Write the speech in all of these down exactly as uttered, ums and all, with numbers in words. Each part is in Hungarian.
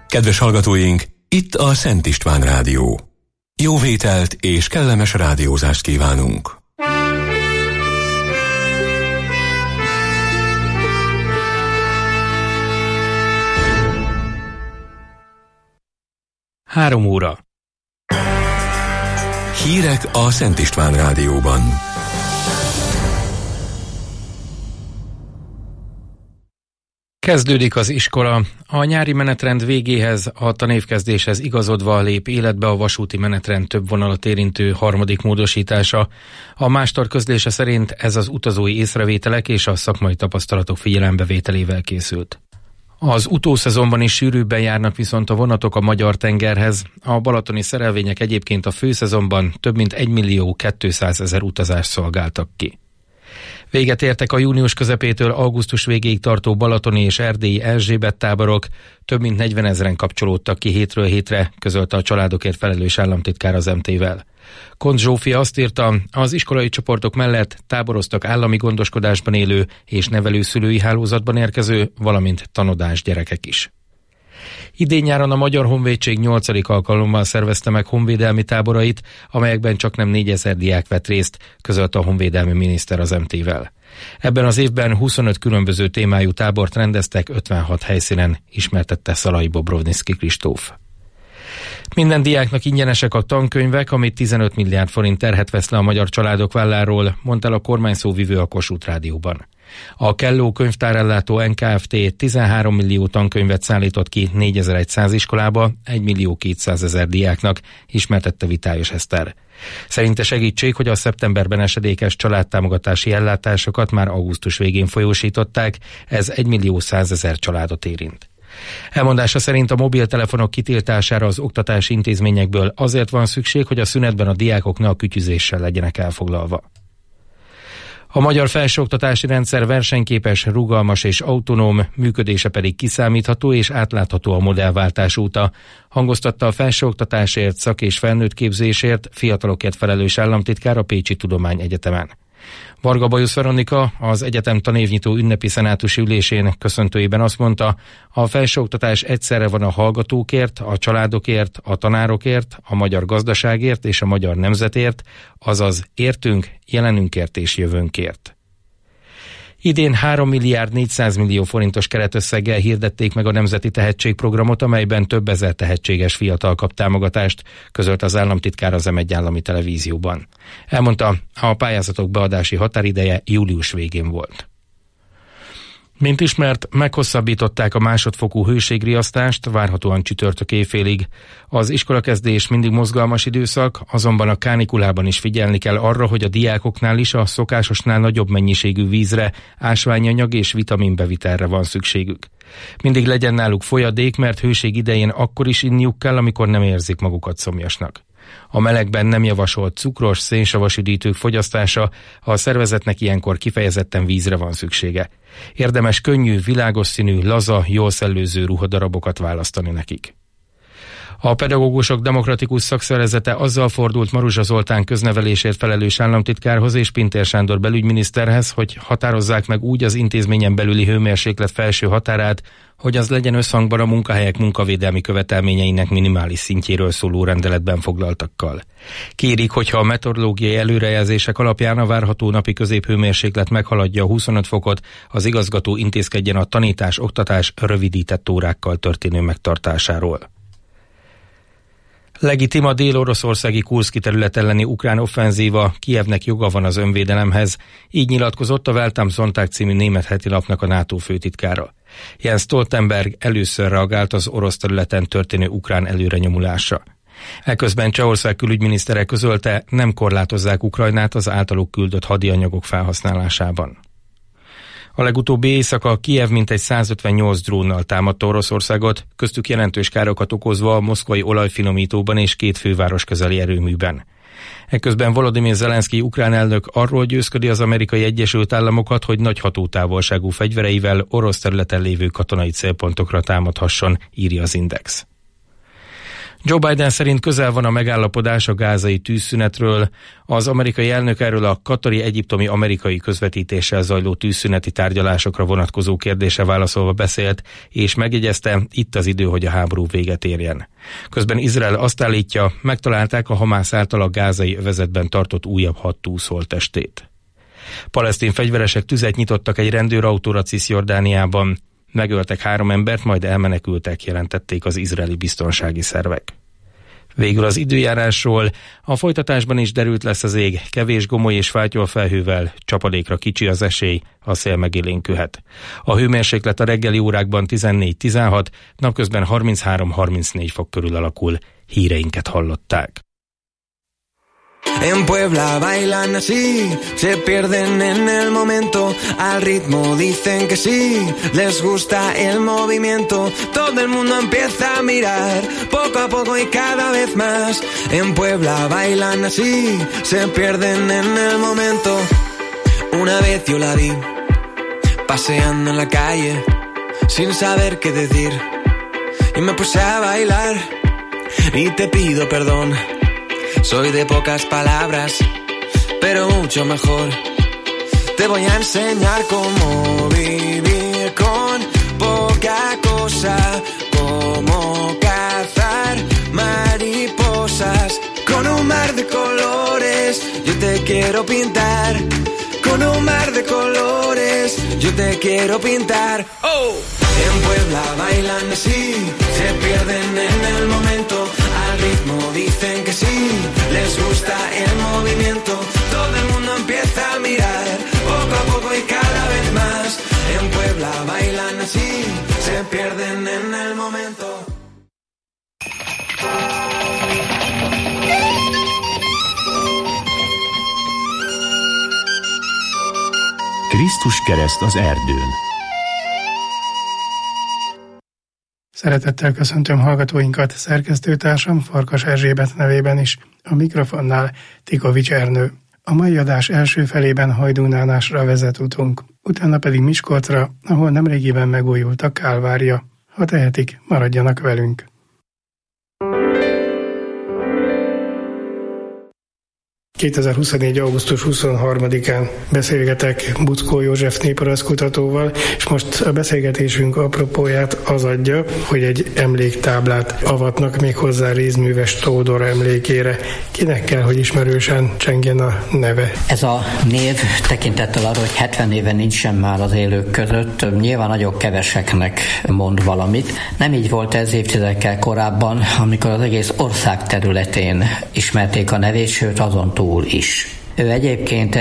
Kedves hallgatóink, itt a Szent István Rádió. Jó vételt és kellemes rádiózást kívánunk! Három óra. Hírek a Szent István Rádióban. Kezdődik az iskola. A nyári menetrend végéhez, a tanévkezdéshez igazodva lép életbe a vasúti menetrend több vonalat érintő harmadik módosítása. A Mástar közlése szerint ez az utazói észrevételek és a szakmai tapasztalatok figyelembevételével készült. Az utószezonban is sűrűbben járnak viszont a vonatok a magyar tengerhez. A balatoni szerelvények egyébként a főszezonban több mint egymillió kétszázezer utazást szolgáltak ki. Véget értek a június közepétől augusztus végéig tartó balatoni és erdélyi Erzsébet táborok, több mint negyvenezren kapcsolódtak ki hétről hétre, közölte a családokért felelős államtitkár az em té-vel. Koncz Zsófia azt írta, az iskolai csoportok mellett táboroztak állami gondoskodásban élő és nevelőszülői hálózatban érkező, valamint tanodás gyerekek is. Idén-nyáron a Magyar Honvédség nyolcadik alkalommal szervezte meg honvédelmi táborait, amelyekben csaknem négyezer diák vett részt, közölte a honvédelmi miniszter az em té-vel. Ebben az évben huszonöt különböző témájú tábort rendeztek ötvenhat helyszínen, ismertette Szalai Bobrovnicki Kristóf. Minden diáknak ingyenesek a tankönyvek, amit tizenöt milliárd forint terhet vesz le a magyar családok válláról, mondta el a kormányszóvivő a Kossuth Rádióban. A Kelló könyvtárellátó en ká ef té tizenhárom millió tankönyvet szállított ki négyezer-száz iskolába egymillió kétszázezer diáknak, ismertette Vitályos Eszter. Szerinte segítség, hogy a szeptemberben esedékes családtámogatási ellátásokat már augusztus végén folyósították, ez egymillió százezer családot érint. Elmondása szerint a mobiltelefonok kitiltására az oktatási intézményekből azért van szükség, hogy a szünetben a diákok ne a kütyüzéssel legyenek elfoglalva. A magyar felsőoktatási rendszer versenyképes, rugalmas és autonóm, működése pedig kiszámítható és átlátható a modellváltás óta, hangoztatta a felsőoktatásért, szak- és felnőttképzésért, fiatalokért felelős államtitkár a Pécsi Tudományegyetemen. Varga Bajusz Veronika az egyetem tanévnyitó ünnepi szenátusi ülésén köszöntőjében azt mondta, a felsőoktatás egyszerre van a hallgatókért, a családokért, a tanárokért, a magyar gazdaságért és a magyar nemzetért, azaz értünk, jelenünkért és jövőnkért. Idén három milliárd négyszáz millió forintos keretösszeggel hirdették meg a Nemzeti Tehetségprogramot, amelyben több ezer tehetséges fiatal kap támogatást, közölt az államtitkár az em egy állami televízióban. Elmondta, a pályázatok beadási határideje július végén volt. Mint ismert, meghosszabbították a másodfokú hőségriasztást, várhatóan csütörtök éjfélig. Az iskolakezdés mindig mozgalmas időszak, azonban a kánikulában is figyelni kell arra, hogy a diákoknál is a szokásosnál nagyobb mennyiségű vízre, ásványanyag és vitaminbevitelre van szükségük. Mindig legyen náluk folyadék, mert hőség idején akkor is inniuk kell, amikor nem érzik magukat szomjasnak. A melegben nem javasolt cukros, szénsavas üdítők fogyasztása, a szervezetnek ilyenkor kifejezetten vízre van szüksége. Érdemes könnyű, világos színű, laza, jól szellőző ruhadarabokat választani nekik. A Pedagógusok Demokratikus Szakszervezete azzal fordult Maruzsa Zoltán köznevelésért felelős államtitkárhoz és Pintér Sándor belügyminiszterhez, hogy határozzák meg úgy az intézményen belüli hőmérséklet felső határát, hogy az legyen összhangban a munkahelyek munkavédelmi követelményeinek minimális szintjéről szóló rendeletben foglaltakkal. Kérik, hogyha a meteorológiai előrejelzések alapján a várható napi középhőmérséklet meghaladja a huszonöt fokot, az igazgató intézkedjen a tanítás-oktatás rövidített órákkal történő megtartásáról. Legitim a dél-oroszországi Kurszki terület elleni ukrán offenzíva, Kijevnek joga van az önvédelemhez, így nyilatkozott a Welt am Sonntag című német hetilapnak a NATO főtitkára. Jens Stoltenberg először reagált az orosz területen történő ukrán előrenyomulásra. Eközben Csehország külügyminisztere közölte, nem korlátozzák Ukrajnát az általuk küldött hadianyagok felhasználásában. A legutóbbi éjszaka Kijev mintegy százötvennyolc drónnal támadta Oroszországot, köztük jelentős károkat okozva a moszkvai olajfinomítóban és két főváros közeli erőműben. Eközben Volodymyr Zelenszky ukrán elnök arról győzködi az Amerikai Egyesült Államokat, hogy nagy hatótávolságú fegyvereivel orosz területen lévő katonai célpontokra támadhasson, írja az Index. Joe Biden szerint közel van a megállapodás a gázai tűzszünetről. Az amerikai elnök erről a katari-egyiptomi amerikai közvetítéssel zajló tűzszüneti tárgyalásokra vonatkozó kérdése válaszolva beszélt, és megjegyezte, itt az idő, hogy a háború véget érjen. Közben Izrael azt állítja, megtalálták a Hamász által a gázai övezetben tartott újabb hat túlszóltestét. Palesztin fegyveresek tüzet nyitottak egy rendőrautóra Cisjordániában. Megöltek három embert, majd elmenekültek, jelentették az izraeli biztonsági szervek. Végül az időjárásról. A folytatásban is derült lesz az ég, kevés gomoly és fátyolfelhővel, csapadékra kicsi az esély, a szél megélénkülhet. A hőmérséklet a reggeli órákban tizennégy-tizenhat, napközben harminchárom-harmincnégy fok körül alakul. Híreinket hallották. En Puebla bailan así, se pierden en el momento, al ritmo dicen que sí, les gusta el movimiento, todo el mundo empieza a mirar, poco a poco y cada vez más. En Puebla bailan así, se pierden en el momento. Una vez yo la vi, paseando en la calle, sin saber qué decir, y me puse a bailar, y te pido perdón. Soy de pocas palabras, pero mucho mejor. Te voy a enseñar cómo vivir con poca cosa, cómo cazar mariposas. Con un mar de colores yo te quiero pintar. Con un mar de colores yo te quiero pintar. ¡Oh! En Puebla bailan así, se pierden en el momento, al ritmo dicen que sí, les gusta el movimiento, todo el mundo empieza a mirar, poco a poco y cada vez más. En Puebla bailan así, se pierden en el momento. Krisztus kereszt az erdőn. Szeretettel köszöntöm hallgatóinkat, szerkesztőtársam Farkas Erzsébet nevében is, a mikrofonnál Tikovics Ernő. A mai adás első felében Hajdúnánásra vezet utunk, utána pedig Miskolcra, ahol nemrégiben megújult a Kálvária. Ha tehetik, maradjanak velünk! kétezer-huszonnégy. augusztus huszonharmadikán beszélgetek Buczkó József néprajzkutatóval, és most a beszélgetésünk apropóját az adja, hogy egy emléktáblát avatnak még hozzá Rézműves Tódor emlékére. Kinek kell, hogy ismerősen csengjen a neve? Ez a név tekintettel arra, hogy hetven éve nincsen már az élők között, nyilván nagyon keveseknek mond valamit. Nem így volt ez évtizedekkel korábban, amikor az egész ország területén ismerték a nevét, sőt azon túl is. Ő egyébként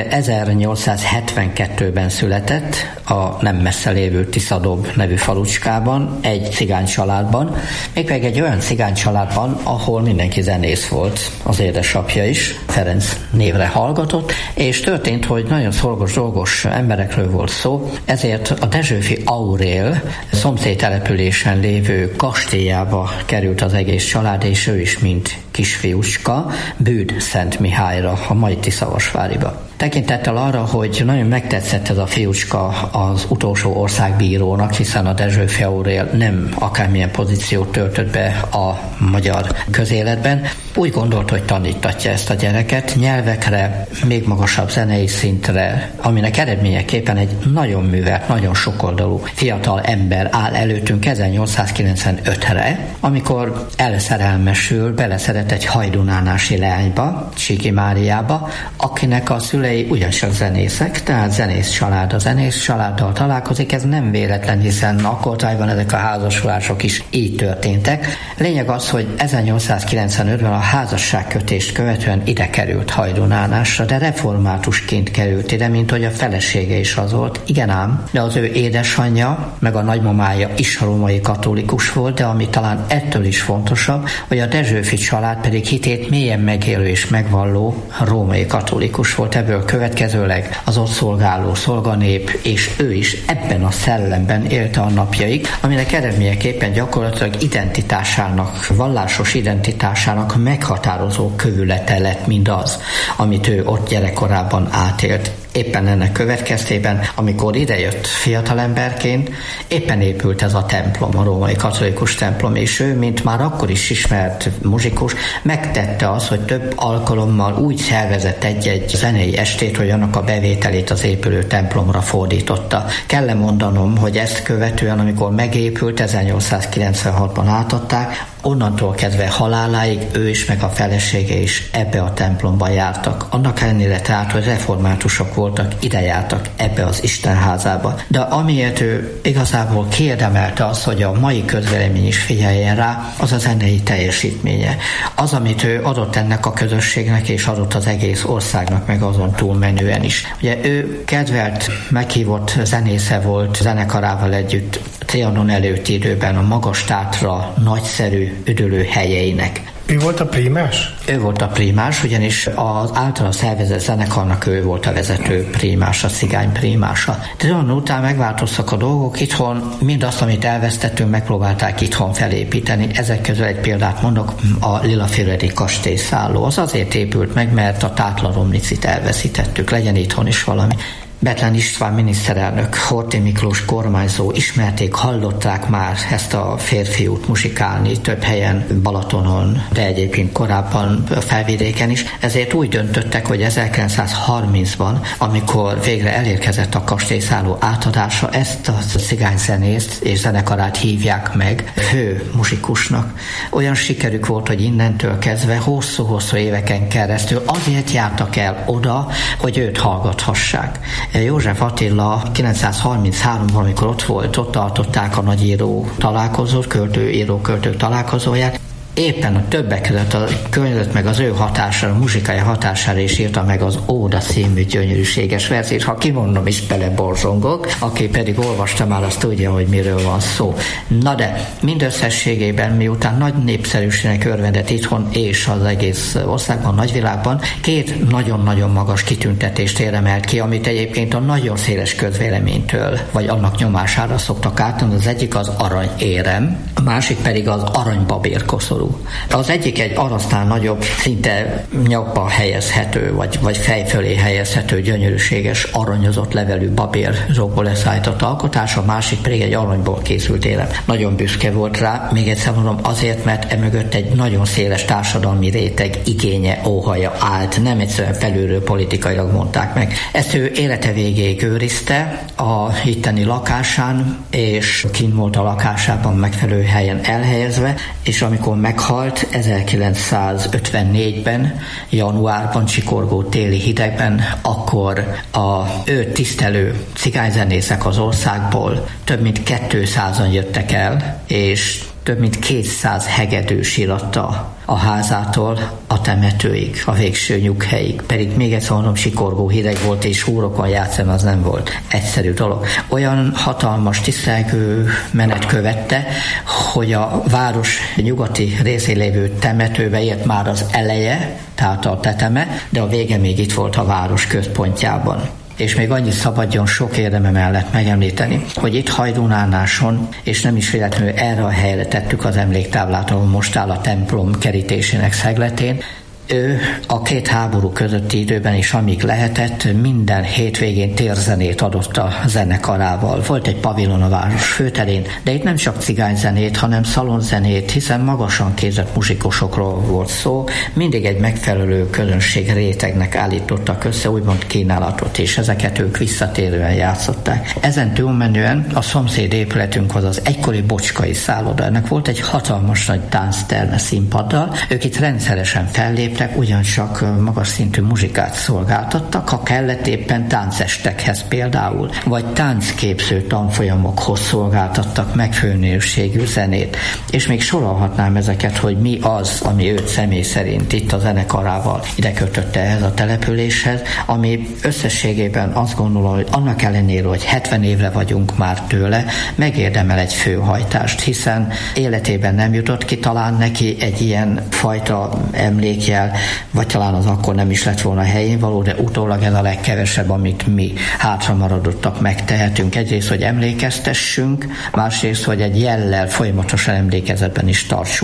ezernyolcszázhetvenkettőben született a nem messze lévő Tiszadob nevű falucskában, egy cigány családban, mégpedig egy olyan cigány családban, ahol mindenki zenész volt, az édesapja is, Ferenc névre hallgatott, és történt, hogy nagyon szorgos dolgos emberekről volt szó, ezért a Dezsőfi Aurél szomszédtelepülésen lévő kastélyába került az egész család, és ő is, mint kisfiúcska, Bűd Szent Mihályra, a mai Tiszavasváriba. Tekintettel arra, hogy nagyon megtetszett ez a fiúcska az utolsó országbírónak, hiszen a Dezsőfi Aurél nem akármilyen pozíciót töltött be a magyar közéletben, úgy gondolt, hogy tanítatja ezt a gyereket nyelvekre, még magasabb zenei szintre, aminek eredményeképpen egy nagyon művelt, nagyon sokoldalú fiatal ember áll előttünk ezernyolcszázkilencvenötre, amikor elszerelmesül, beleszeret egy hajdunánási leányba, Csiki Máriába, akinek a szülei ugyancsak zenészek, tehát zenész család a zenész családdal találkozik, ez nem véletlen, hiszen akkortájban ezek a házassulások is így történtek. Lényeg az, hogy ezernyolcszázkilencvenötben a házasságkötést követően ide került Hajdunánásra, de reformátusként került ide, mint hogy a felesége is az volt. Igen ám, de az ő édesanyja, meg a nagymamája is római katolikus volt, de ami talán ettől is fontosabb, hogy a Dezsőfi család pedig hitét mélyen megélő és megvalló római katolikus volt. Ebből következőleg az ott szolgáló szolganép, és ő is ebben a szellemben élte a napjaig, aminek eredményeképpen gyakorlatilag identitásának, vallásos identitásának meghatározó kövülete lett mindaz, amit ő ott gyerekkorában átélt. Éppen ennek következtében, amikor idejött fiatalemberként, éppen épült ez a templom, a római katolikus templom, és ő, mint már akkor is ismert muzsikus, megtette az, hogy több alkalommal úgy szervezett egy-egy zenei estét, hogy annak a bevételét az épülő templomra fordította. Kell mondanom, hogy ezt követően, amikor megépült, ezernyolcszázkilencvenhatban átadták, onnantól kezdve haláláig ő is, meg a felesége is ebbe a templomba jártak. Annak ellenére tehát, hogy reformátusok voltak, ide jártak ebbe az Istenházába. De amiért ő igazából kiérdemelte az, hogy a mai közvélemény is figyeljen rá, az a zenei teljesítménye. Az, amit ő adott ennek a közösségnek, és adott az egész országnak, meg azon túlmenően is. Ugye ő kedvelt, meghívott zenésze volt zenekarával együtt Trianon előtti időben a Magas Tátra nagyszerű üdülő helyeinek. Ő volt a prímás? Ő volt a prímás, ugyanis az általa szervezett zenekarnak ő volt a vezető prímás, a cigány prímása. Trianon után megváltoztak a dolgok, itthon mindazt, amit elvesztettünk, megpróbálták itthon felépíteni. Ezek közül egy példát mondok, a Lilafüredi kastélyszálló. Az azért épült meg, mert a Tátlaromlicit elveszítettük, legyen itthon is valami. Bethlen István miniszterelnök, Horthy Miklós kormányzó ismerték, hallották már ezt a férfiút muzsikálni több helyen, Balatonon, de egyébként korábban Felvidéken is. Ezért úgy döntöttek, hogy ezerkilencszázharmincban, amikor végre elérkezett a kastélyszálló átadása, ezt a cigányzenészt és zenekarát hívják meg fő muzsikusnak. Olyan sikerük volt, hogy innentől kezdve hosszú-hosszú éveken keresztül azért jártak el oda, hogy őt hallgathassák. József Attila kilencszázharminchárom-ban, amikor ott volt, ott tartották a nagyíró találkozót, költő-író-költők találkozóját. Éppen a többek között a könyvet meg az ő hatására, a muzsikai hatására is írta meg az Óda című gyönyörűséges verzét. Ha kimondom is, beleborzongok, aki pedig olvasta már, azt tudja, hogy miről van szó. Na de mindösszességében, miután nagy népszerűségnek örvendett itthon és az egész országban, nagyvilágban, két nagyon-nagyon magas kitüntetést érdemelt ki, amit egyébként a nagyon széles közvéleménytől, vagy annak nyomására szoktak átadni. Az egyik az aranyérem, a másik pedig az aranybabérkoszorú. Az egyik egy arasznál nagyobb, szinte nyakba helyezhető, vagy, vagy fej fölé helyezhető, gyönyörűséges, aranyozott levelű babérokból leszállított alkotás, a másik pedig egy aranyból készült érem. Nagyon büszke volt rá, még egyszer mondom, azért, mert emögött egy nagyon széles társadalmi réteg igénye, óhaja állt, nem egyszerűen felülről politikailag mondták meg. Ezt ő élete végéig őrizte a itteni lakásán, és kint volt a lakásában megfelelő helyen elhelyezve, és amikor meghalt ezerkilencszázötvennégyben, januárban, csikorgó téli hidegben, akkor a őt tisztelő cigányzenészek az országból több mint kétszázan jöttek el, és több mint kétszáz hegedű síratta a házától a temetőig, a végső nyughelyig. Pedig még egyszer mondom, sikorgó hideg volt, és húrokon játszani az nem volt egyszerű dolog. Olyan hatalmas tisztelgő menet követte, hogy a város nyugati részén lévő temetőbe ért már az eleje, tehát a teteme, de a vége még itt volt a város központjában. És még annyit szabadjon sok érdeme mellett megemlíteni, hogy itt Hajdúnánáson, és nem is véletlenül erre a helyre tettük az emléktáblát, ahol most áll a templom kerítésének szegletén, ő a két háború közötti időben is, amíg lehetett, minden hétvégén térzenét adott a zenekarával. Volt egy pavilon a város főterén, de itt nem csak cigányzenét, hanem szalonzenét, hiszen magasan képzett muzsikusokról volt szó, mindig egy megfelelő közönség rétegnek állítottak össze, úgymond kínálatot, és ezeket ők visszatérően játszották. Ezen túlmenően a szomszéd épületünk az egykori Bocskai szálloda. Ennek volt egy hatalmas nagy táncterme színpaddal, ők itt rendszeresen felléptek, ugyancsak magas szintű muzsikát szolgáltattak, ha kellett éppen táncestekhez például, vagy táncképző tanfolyamokhoz szolgáltattak megfőnőségű zenét. És még sorolhatnám ezeket, hogy mi az, ami őt személy szerint itt a zenekarával ide kötötte ehhez a településhez, ami összességében azt gondolom, hogy annak ellenére, hogy hetven évre vagyunk már tőle, megérdemel egy főhajtást, hiszen életében nem jutott ki talán neki egy ilyen fajta emlékjel, vagy talán az akkor nem is lett volna helyén való, de utólag ez a legkevesebb, amit mi hátra maradottak megtehetünk. Egyrészt, hogy emlékeztessünk, másrészt, hogy egy jellel folyamatosan emlékezetben is tartsuk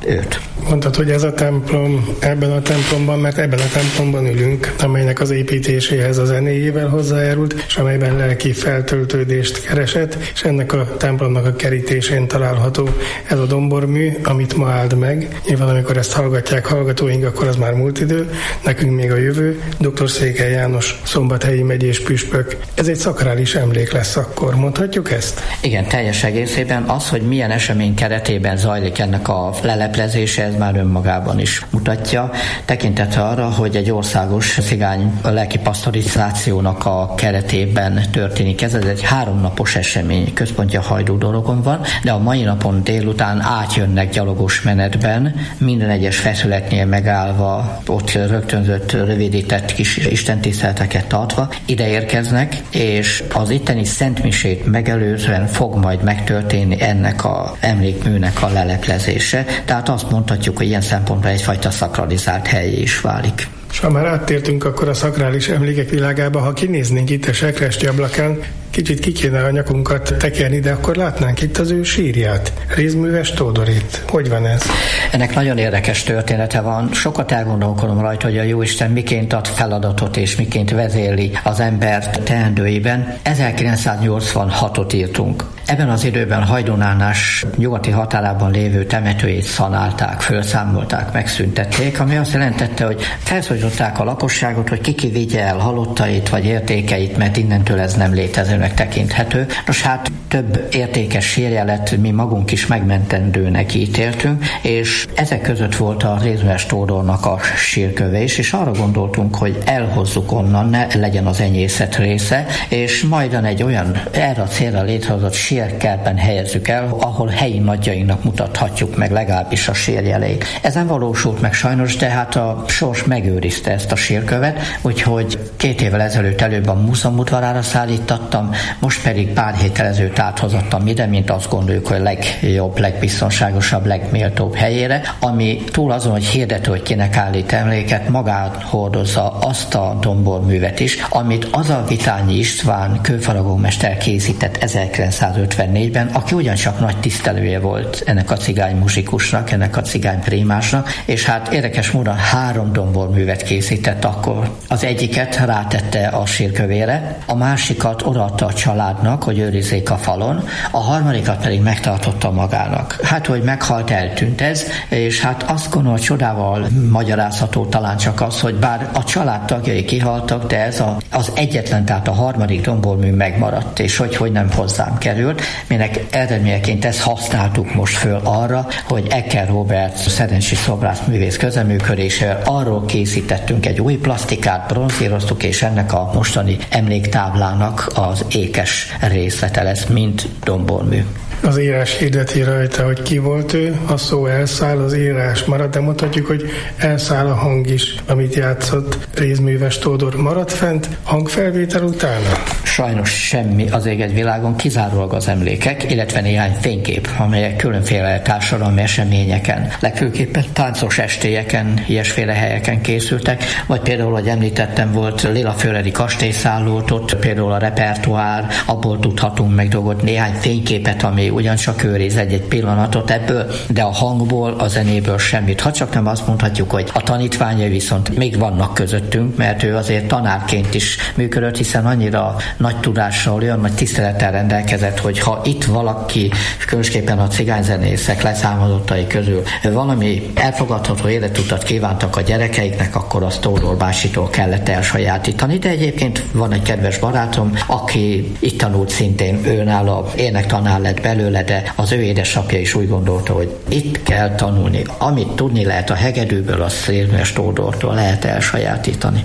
őt. Mondtad, hogy ez a templom ebben a templomban, mert ebben a templomban ülünk, amelynek az építéséhez a zenéjével hozzájárult, és amelyben lelki feltöltődést keresett, és ennek a templomnak a kerítésén található ez a dombormű, amit ma áld meg. Nyilván, amikor ezt hallgatják hallgatóink, akkor az már múlt idő, nekünk még a jövő. dr. Székely János Szombathelyi megyés püspök. Ez egy szakrális emlék lesz akkor, mondhatjuk ezt? Igen, teljes egészében az, hogy milyen esemény keretében zajlik ennek a leleplezése, ez már önmagában is mutatja, tekintetve arra, hogy egy országos cigány lelki pasztorizációnak a keretében történik. Ez egy háromnapos esemény, központja Hajdú-Dorogon van, de a mai napon délután átjönnek gyalogos menetben, minden egyes feszületnél megállva, ott rögtönzött, rövidített kis istentiszteleteket tartva, ide érkeznek, és az itteni szentmisét megelőzően fog majd megtörténni ennek a emlékműnek a leleplezése. Tehát azt mondhatjuk, hogy ilyen szempontból egyfajta szakralizált helyé is válik. És ha már áttértünk akkor a szakrális emlékek világába, ha kinéznénk itt a sekresti ablakán, kicsit ki kéne a nyakunkat tekerni, de akkor látnánk itt az ő sírját, Rézműves Tódorét. Hogy van ez? Ennek nagyon érdekes története van. Sokat elgondolkodom rajta, hogy a Jóisten miként ad feladatot és miként vezéli az embert teendőiben. ezerkilencszáznyolcvanhatot írtunk. Ebben az időben Hajdú-Nánás nyugati határában lévő temetőjét szanálták, felszámolták, megszüntették, ami azt jelentette, hogy felszólították a lakosságot, hogy ki vigye el halottait vagy értékeit, mert innentől ez nem létezőnek tekinthető. Nos hát több értékes sírjelet mi magunk is megmentendőnek ítéltünk, és ezek között volt a Rézműves Tódornak a sírköve is, és arra gondoltunk, hogy elhozzuk onnan, ne legyen az enyészet része, és majdan egy olyan erre a célra létrehozott sírkertben helyezzük el, ahol helyi nagyjainknak mutathatjuk meg legalábbis a sírjeleit. Ez nem valósult meg sajnos, de hát a sors megőrizte ezt a sírkövet, úgyhogy két évvel ezelőtt előbb a múzeum udvarára szállítattam, most pedig pár héttel ezelőtt áthozottam ide, mint azt gondoljuk, hogy legjobb, legbiztonságosabb, legméltóbb helyére, ami túl azon, hogy hirdető, hogy kinek állít emléket, magát hordozza azt a domborművet is, amit az a Vitányi István kőfaragómester készített ezerkilencszázötvennégyben, aki ugyancsak nagy tisztelője volt ennek a cigány muzsikusnak, ennek a cigány prémásnak, és hát érdekes módon három domborművet készített akkor. Az egyiket rátette a sírkövére, a másikat odaadta a családnak, hogy őrizzék a falon, a harmadikat pedig megtartotta magának. Hát, hogy meghalt, eltűnt ez, és hát azt gondolom, hogy csodával magyarázható talán csak az, hogy bár a család tagjai kihaltak, de ez a, az egyetlen, tehát a harmadik dombormű megmaradt, és hogy, hogy nem hozzám került. Minek eredményeként ezt használtuk most föl arra, hogy Ecker Róbert szerencsi szobrász művész közeműködésével arról készítettünk egy új plasztikát, bronzíroztuk, és ennek a mostani emléktáblának az ékes részlete lesz, mint dombormű. Az írás hirdeti rajta, hogy ki volt ő, a szó elszáll, az írás marad, de mondhatjuk, hogy elszáll a hang is, amit játszott Rézműves Tódor. Maradt fent hangfelvétel utána? Sajnos semmi az ég egy világon, kizárólag az emlékek, illetve néhány fénykép, amelyek különféle társadalmi eseményeken, legfőképpen táncos estélyeken, ilyesféle helyeken készültek, vagy például, hogy említettem, volt Lilaföledi kastélyszállót, ott például a repertoár, abból tudhatunk meg dolgot, néhány fényképet, ami ugyancsak őriz egy-egy pillanatot ebből, de a hangból, a zenéből semmit. Ha csak nem azt mondhatjuk, hogy a tanítványai viszont még vannak közöttünk, mert ő azért tanárként is működött, hiszen annyira nagy tudással, olyan nagy tisztelettel rendelkezett, hogy ha itt valaki, különösképpen a cigányzenészek leszármazottai közül valami elfogadható életutat kívántak a gyerekeiknek, akkor azt Tódor bácsitól kellett elsajátítani. De egyébként van egy kedves barátom, aki itt tanult szintén, őnála énektanár lett belőle, de az ő édesapja is úgy gondolta, hogy itt kell tanulni. Amit tudni lehet a hegedűből, azt Rézműves Tódortól lehet elsajátítani.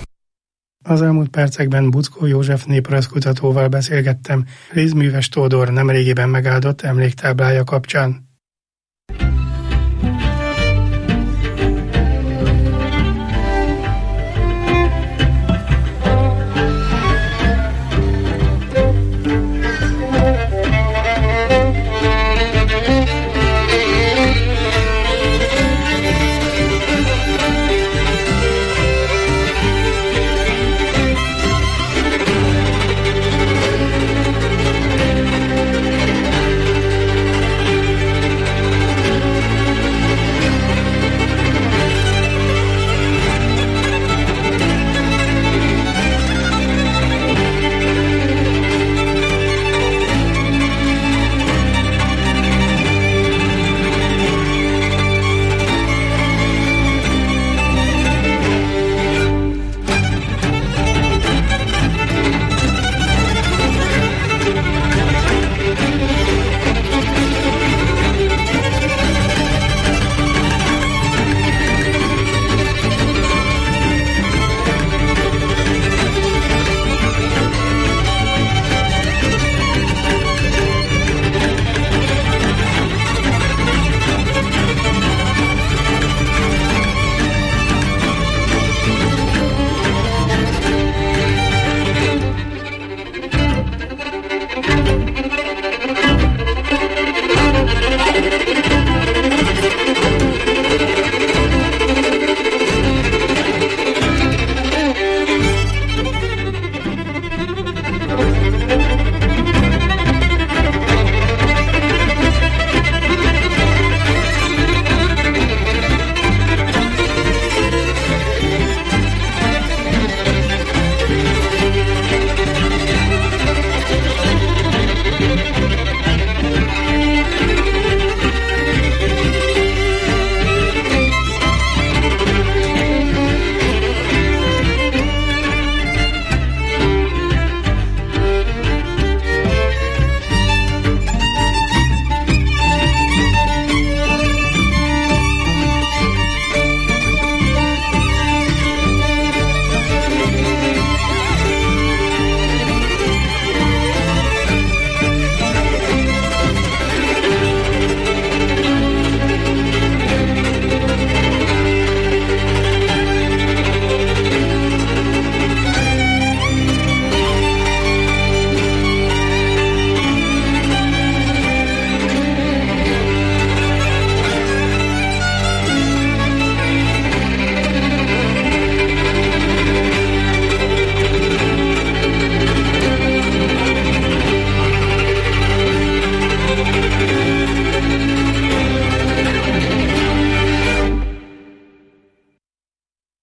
Az elmúlt percekben Buczkó József néprajzkutatóval beszélgettem Rézműves Tódor nemrégiben megáldott emléktáblája kapcsán.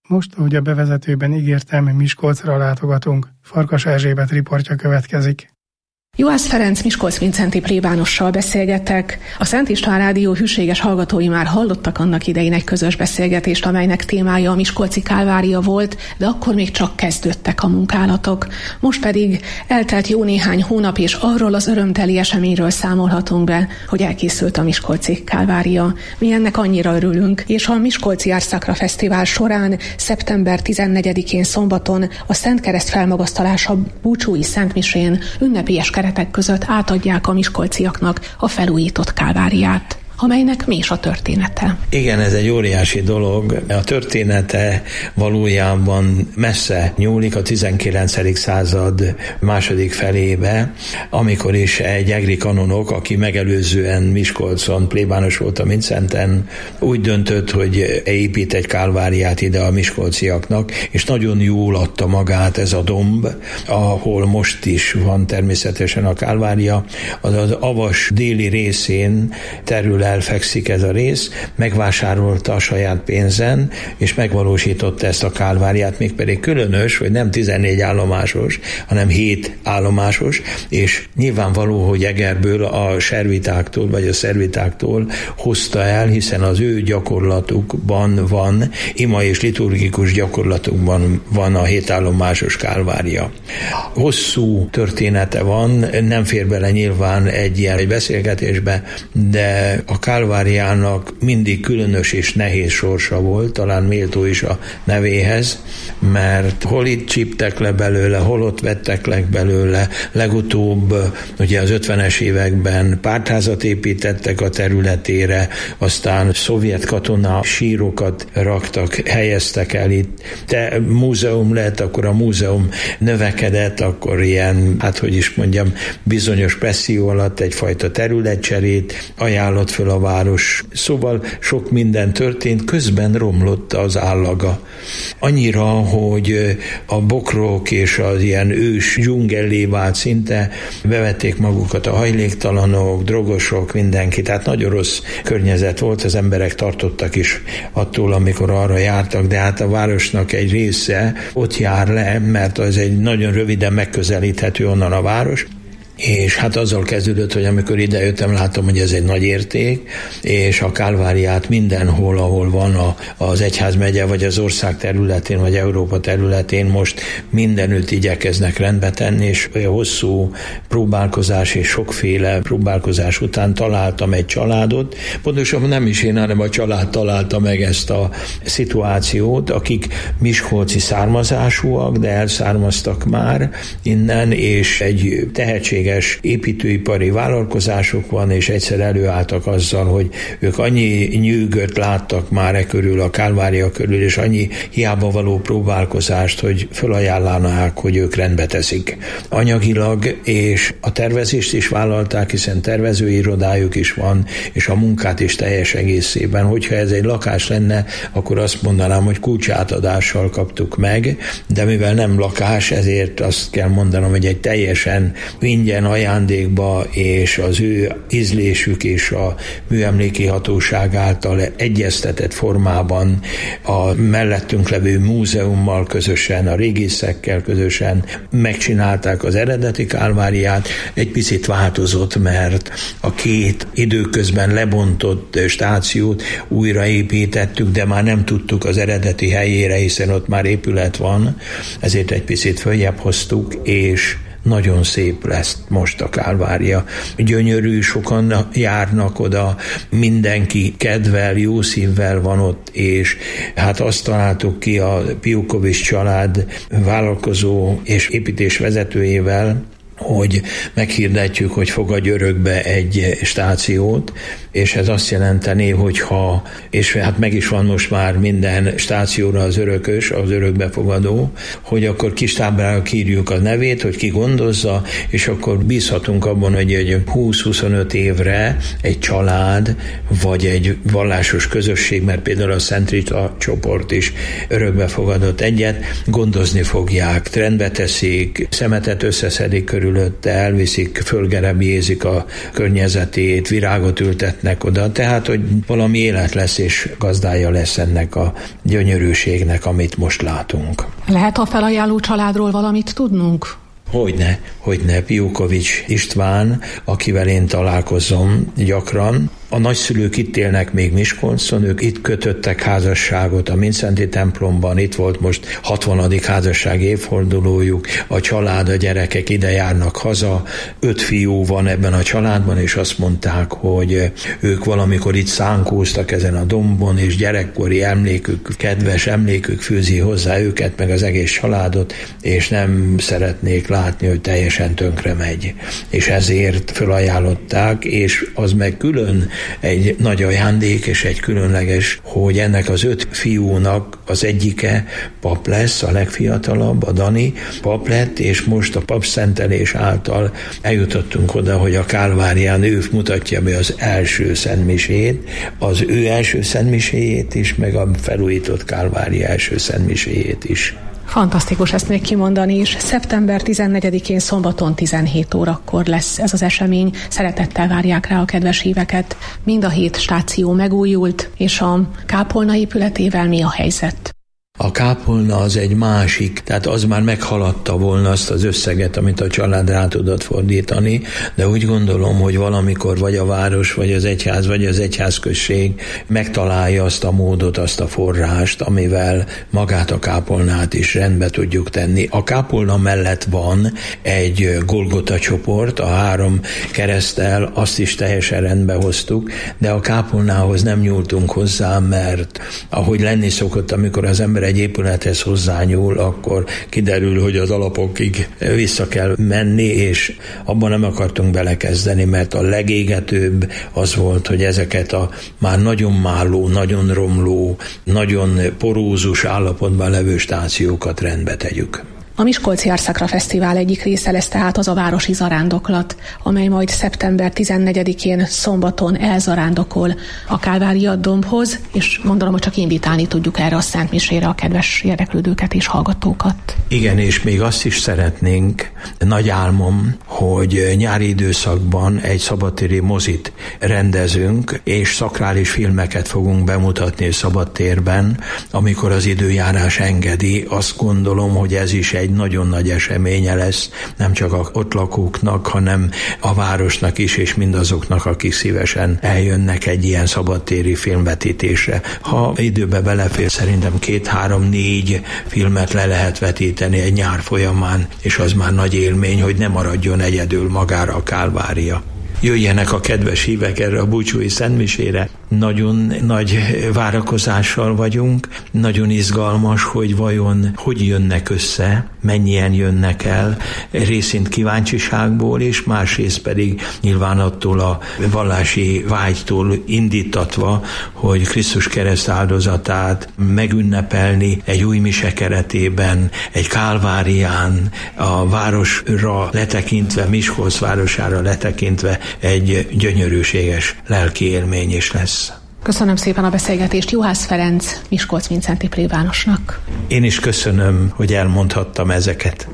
Most, ahogy a bevezetőben ígértem, Miskolcra látogatunk. Farkas Erzsébet riportja következik. Juhász Ferenc Miskolc-Vincenti plébánossal beszélgettek. A Szent István Rádió hűséges hallgatói már hallottak annak idején egy közös beszélgetést, amelynek témája a miskolci kálvária volt, de akkor még csak kezdődtek a munkálatok. Most pedig eltelt jó néhány hónap, és arról az örömteli eseményről számolhatunk be, hogy elkészült a miskolci kálvária. Mi ennek annyira örülünk, és a Miskolci Árszakra Fesztivál során szeptember tizennegyedikén szombaton a Szent Kereszt felmagasztalása búcsúi szentmisén ünnepélyes keretek között átadják a miskolciaknak a felújított kálváriát, amelynek mi is a története. Igen, ez egy óriási dolog. A története valójában messze nyúlik a tizenkilencedik század második felébe, amikor is egy egri kanonok, aki megelőzően Miskolcon plébános volt a Mincenten, úgy döntött, hogy épít egy kálváriát ide a miskolciaknak, és nagyon jól adta magát ez a domb, ahol most is van természetesen a kálvária, az az Avas déli részén terület elfekszik ez a rész, megvásárolta a saját pénzen, és megvalósította ezt a kálváriát, mégpedig különös, hogy nem tizennégy állomásos, hanem hét állomásos, és nyilvánvaló, hogy Egerből a servitáktól, vagy a szervitáktól hozta el, hiszen az ő gyakorlatukban van, ima és liturgikus gyakorlatukban van a hét állomásos kálvária. Hosszú története van, nem fér bele nyilván egy ilyen egy beszélgetésbe, de a kálváriának mindig különös és nehéz sorsa volt, talán méltó is a nevéhez, mert hol itt csíptek le belőle, hol ott vettek le belőle, legutóbb ugye az ötvenes években pártházat építettek a területére, aztán szovjet katona sírokat raktak, helyeztek el itt. De múzeum lett, akkor a múzeum növekedett, akkor ilyen, hát hogy is mondjam, bizonyos presszió alatt egyfajta területcserét ajánlott föl a város. Szóval sok minden történt, közben romlott az állaga. Annyira, hogy a bokrok és az ilyen ős dzsungellé vált szinte, bevették magukat a hajléktalanok, drogosok, mindenki, tehát nagyon rossz környezet volt, az emberek tartottak is attól, amikor arra jártak, de hát a városnak egy része ott jár le, mert az egy nagyon röviden megközelíthető onnan a város. És hát azzal kezdődött, hogy amikor idejöttem, láttam, hogy ez egy nagy érték, és a kálváriát mindenhol, ahol van a, az egyházmegye, vagy az ország területén, vagy Európa területén, most mindenütt igyekeznek rendbe tenni, és hosszú próbálkozás és sokféle próbálkozás után találtam egy családot. Pontosabban nem is én, hanem a család találta meg ezt a szituációt, akik miskolci származásúak, de elszármaztak már innen, és egy tehetség építőipari vállalkozások van, és egyszer előálltak azzal, hogy ők annyi nyűgöt láttak már e körül, a kálvária körül, és annyi hiába való próbálkozást, hogy felajánlanák, hogy ők rendbe teszik. Anyagilag, és a tervezést is vállalták, hiszen tervezőirodájuk is van, és a munkát is teljes egészében. Hogyha ez egy lakás lenne, akkor azt mondanám, hogy kulcsátadással kaptuk meg, de mivel nem lakás, ezért azt kell mondanom, hogy egy teljesen ingyen ajándékba, és az ő ízlésük és a műemléki hatóság által egyeztetett formában a mellettünk levő múzeummal közösen, a régészekkel közösen megcsinálták az eredeti kálváriát. Egy picit változott, mert a két időközben lebontott stációt újraépítettük, de már nem tudtuk az eredeti helyére, hiszen ott már épület van, ezért egy picit följebb hoztuk, és nagyon szép lesz most a kálvária. Gyönyörű, sokan járnak oda, mindenki kedvel, jó szívvel van ott, és hát azt találtuk ki a Piukovics család vállalkozó és építés vezetőjével, hogy meghirdetjük, hogy fogadj örökbe egy stációt, és ez azt jelenteni, hogyha, és hát meg is van most már minden stációra az örökös, az örökbefogadó, hogy akkor kis táblára kírjuk a nevét, hogy ki gondozza, és akkor bízhatunk abban, hogy egy húsz-huszonöt évre egy család, vagy egy vallásos közösség, mert például a Szent Rita csoport is örökbefogadott egyet, gondozni fogják, rendbe teszik, szemetet összeszedik körül, körülötte, elviszik, fölgerebjézik a környezetét, virágot ültetnek oda, tehát, hogy valami élet lesz és gazdája lesz ennek a gyönyörűségnek, amit most látunk. Lehet a felajánló családról valamit tudnunk? Hogyne, hogyne, Piukovics István, akivel én találkozom gyakran. A nagyszülők itt élnek még Miskolcon, ők itt kötöttek házasságot a Mindszenty templomban, itt volt most hatvanadik házasság évfordulójuk, a család, a gyerekek ide járnak haza, öt fiú van ebben a családban, és azt mondták, hogy ők valamikor itt szánkóztak ezen a dombon, és gyerekkori emlékük, kedves emlékük fűzi hozzá őket, meg az egész családot, és nem szeretnék látni, hogy teljesen tönkre megy. És ezért felajánlották, és az meg külön egy nagy ajándék és egy különleges, hogy ennek az öt fiúnak az egyike pap lesz, a legfiatalabb, a Dani pap lett, és most a papszentelés által eljutottunk oda, hogy a Kálvárián ő mutatja be az első szentmisét, az ő első szentmiséjét is, meg a felújított Kálvária első szentmiséjét is. Fantasztikus ezt még kimondani is. szeptember tizennegyedikén szombaton tizenhét órakor lesz ez az esemény. Szeretettel várják rá a kedves híveket. Mind a hét stáció megújult, és a kápolna épületével mi a helyzet? A kápolna az egy másik, tehát az már meghaladta volna azt az összeget, amit a család rá tudott fordítani, de úgy gondolom, hogy valamikor vagy a város, vagy az egyház, vagy az egyházközség megtalálja azt a módot, azt a forrást, amivel magát a kápolnát is rendbe tudjuk tenni. A kápolna mellett van egy Golgota csoport, a három kereszttel, azt is teljesen rendbe hoztuk, de a kápolnához nem nyúltunk hozzá, mert ahogy lenni szokott, amikor az ember egy épülethez hozzányúl, akkor kiderül, hogy az alapokig vissza kell menni, és abban nem akartunk belekezdeni, mert a legégetőbb az volt, hogy ezeket a már nagyon máló, nagyon romló, nagyon porózus állapotban levő stációkat rendbe tegyük. A Miskolci Arszakra Fesztivál egyik része lesz tehát az a városi zarándoklat, amely majd szeptember tizennegyedikén szombaton elzarándokol a Kálvária dombhoz, és gondolom, hogy csak invitálni tudjuk erre a szentmisére a kedves érdeklődőket és hallgatókat. Igen, és még azt is szeretnénk, nagy álmom, hogy nyári időszakban egy szabadtéri mozit rendezünk, és szakrális filmeket fogunk bemutatni szabadtérben, amikor az időjárás engedi. Azt gondolom, hogy ez is egy egy nagyon nagy eseménye lesz, nem csak a ott lakóknak, hanem a városnak is, és mindazoknak, akik szívesen eljönnek egy ilyen szabadtéri filmvetítésre. Ha időbe belefér, szerintem két, három, négy filmet le lehet vetíteni egy nyár folyamán, és az már nagy élmény, hogy ne maradjon egyedül magára a Kálvária. Jöjjenek a kedves hívek erre a búcsúi szentmisére. Nagyon nagy várakozással vagyunk, nagyon izgalmas, hogy vajon hogy jönnek össze, mennyien jönnek el, részint kíváncsiságból, és másrészt pedig nyilván attól a vallási vágytól indítatva, hogy Krisztus kereszt áldozatát megünnepelni egy új mise keretében, egy Kálvárián, a városra letekintve, Miskolc városára letekintve egy gyönyörűséges lelki élmény is lesz. Köszönöm szépen a beszélgetést Juhász Ferenc, Miskolc-Mindszenty plébánosnak. Én is köszönöm, hogy elmondhattam ezeket.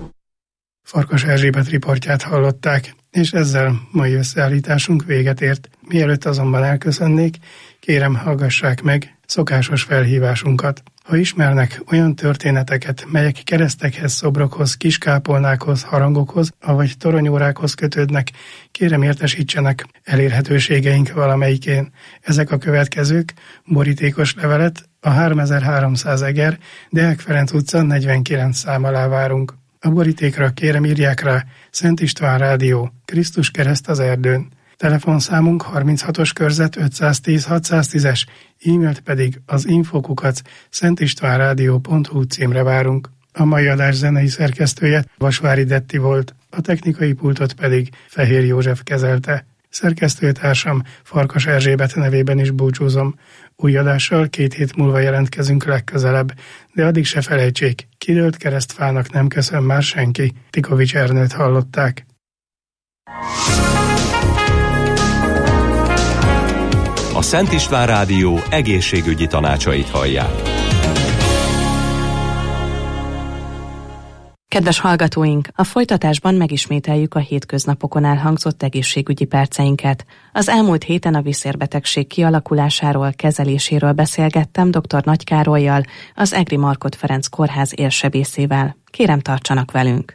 Farkas Erzsébet riportját hallották, és ezzel mai összeállításunk véget ért. Mielőtt azonban elköszönnék, kérem, hallgassák meg szokásos felhívásunkat. Ha ismernek olyan történeteket, melyek keresztekhez, szobrokhoz, kiskápolnákhoz, harangokhoz, avagy toronyórákhoz kötődnek, kérem értesítsenek elérhetőségeink valamelyikén. Ezek a következők: borítékos levelet, a háromezer-háromszáz Eger, Deák Ferenc utca negyvenkilenc szám alá várunk. A borítékra kérem írják rá Szent István Rádió, Krisztus kereszt az erdőn. Telefonszámunk harminchatos körzet ötszáztíz hatszáztízes, e-mailt pedig az infokukac szentistvánrádió pont hu címre várunk. A mai adás zenei szerkesztője Vasvári Detti volt, a technikai pultot pedig Fehér József kezelte. Szerkesztőtársam Farkas Erzsébet nevében is búcsúzom. Új adással két hét múlva jelentkezünk legközelebb, de addig se felejtsék, kidőlt keresztfának nem köszön már senki. Tikovics Ernőt hallották. A Szent István Rádió egészségügyi tanácsait hallják. Kedves hallgatóink, a folytatásban megismételjük a hétköznapokon elhangzott egészségügyi perceinket. Az elmúlt héten a viszérbetegség kialakulásáról, kezeléséről beszélgettem dr. Nagy Károllyal, az Egri Markhot Ferenc Kórház érsebészével. Kérem, tartsanak velünk!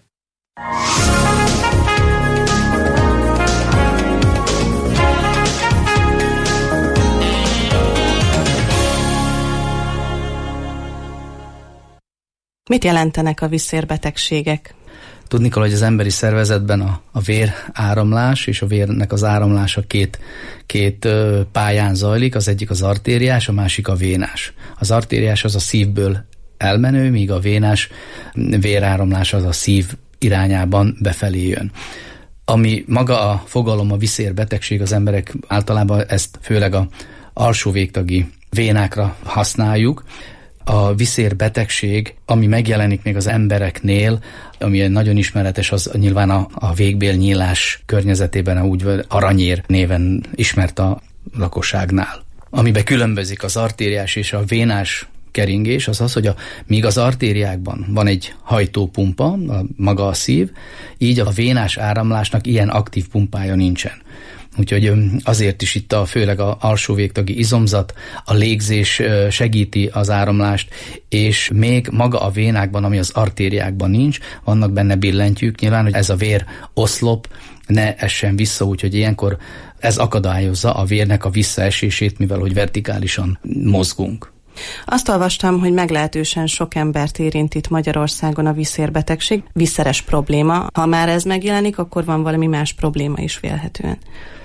Mit jelentenek a viszérbetegségek? Tudni kell, hogy az emberi szervezetben a, a véráramlás és a vérnek az áramlása két, két ö, pályán zajlik, az egyik az artériás, a másik a vénás. Az artériás az a szívből elmenő, míg a vénás véráramlás az a szív irányában befelé jön. Ami maga a fogalom, a viszérbetegség, az emberek általában ezt főleg a alsó végtagi vénákra használjuk. A viszérbetegség, ami megjelenik még az embereknél, ami nagyon ismeretes, az nyilván a, a végbélnyílás környezetében úgy aranyér néven ismert a lakosságnál. Amiben különbözik az artériás és a vénás keringés, az az, hogy a, míg az artériákban van egy hajtópumpa, a, maga a szív, így a vénás áramlásnak ilyen aktív pumpája nincsen. Úgyhogy azért is itt a, főleg az alsó végtagi izomzat, a légzés segíti az áramlást, és még maga a vénákban, ami az artériákban nincs, vannak benne billentyűk, nyilván, hogy ez a vér oszlop ne essen vissza, úgyhogy ilyenkor ez akadályozza a vérnek a visszaesését, mivel hogy vertikálisan mozgunk. Azt olvastam, hogy meglehetősen sok embert érint itt Magyarországon a viszérbetegség, viszeres probléma. Ha már ez megjelenik, akkor van valami más probléma is vélhetően.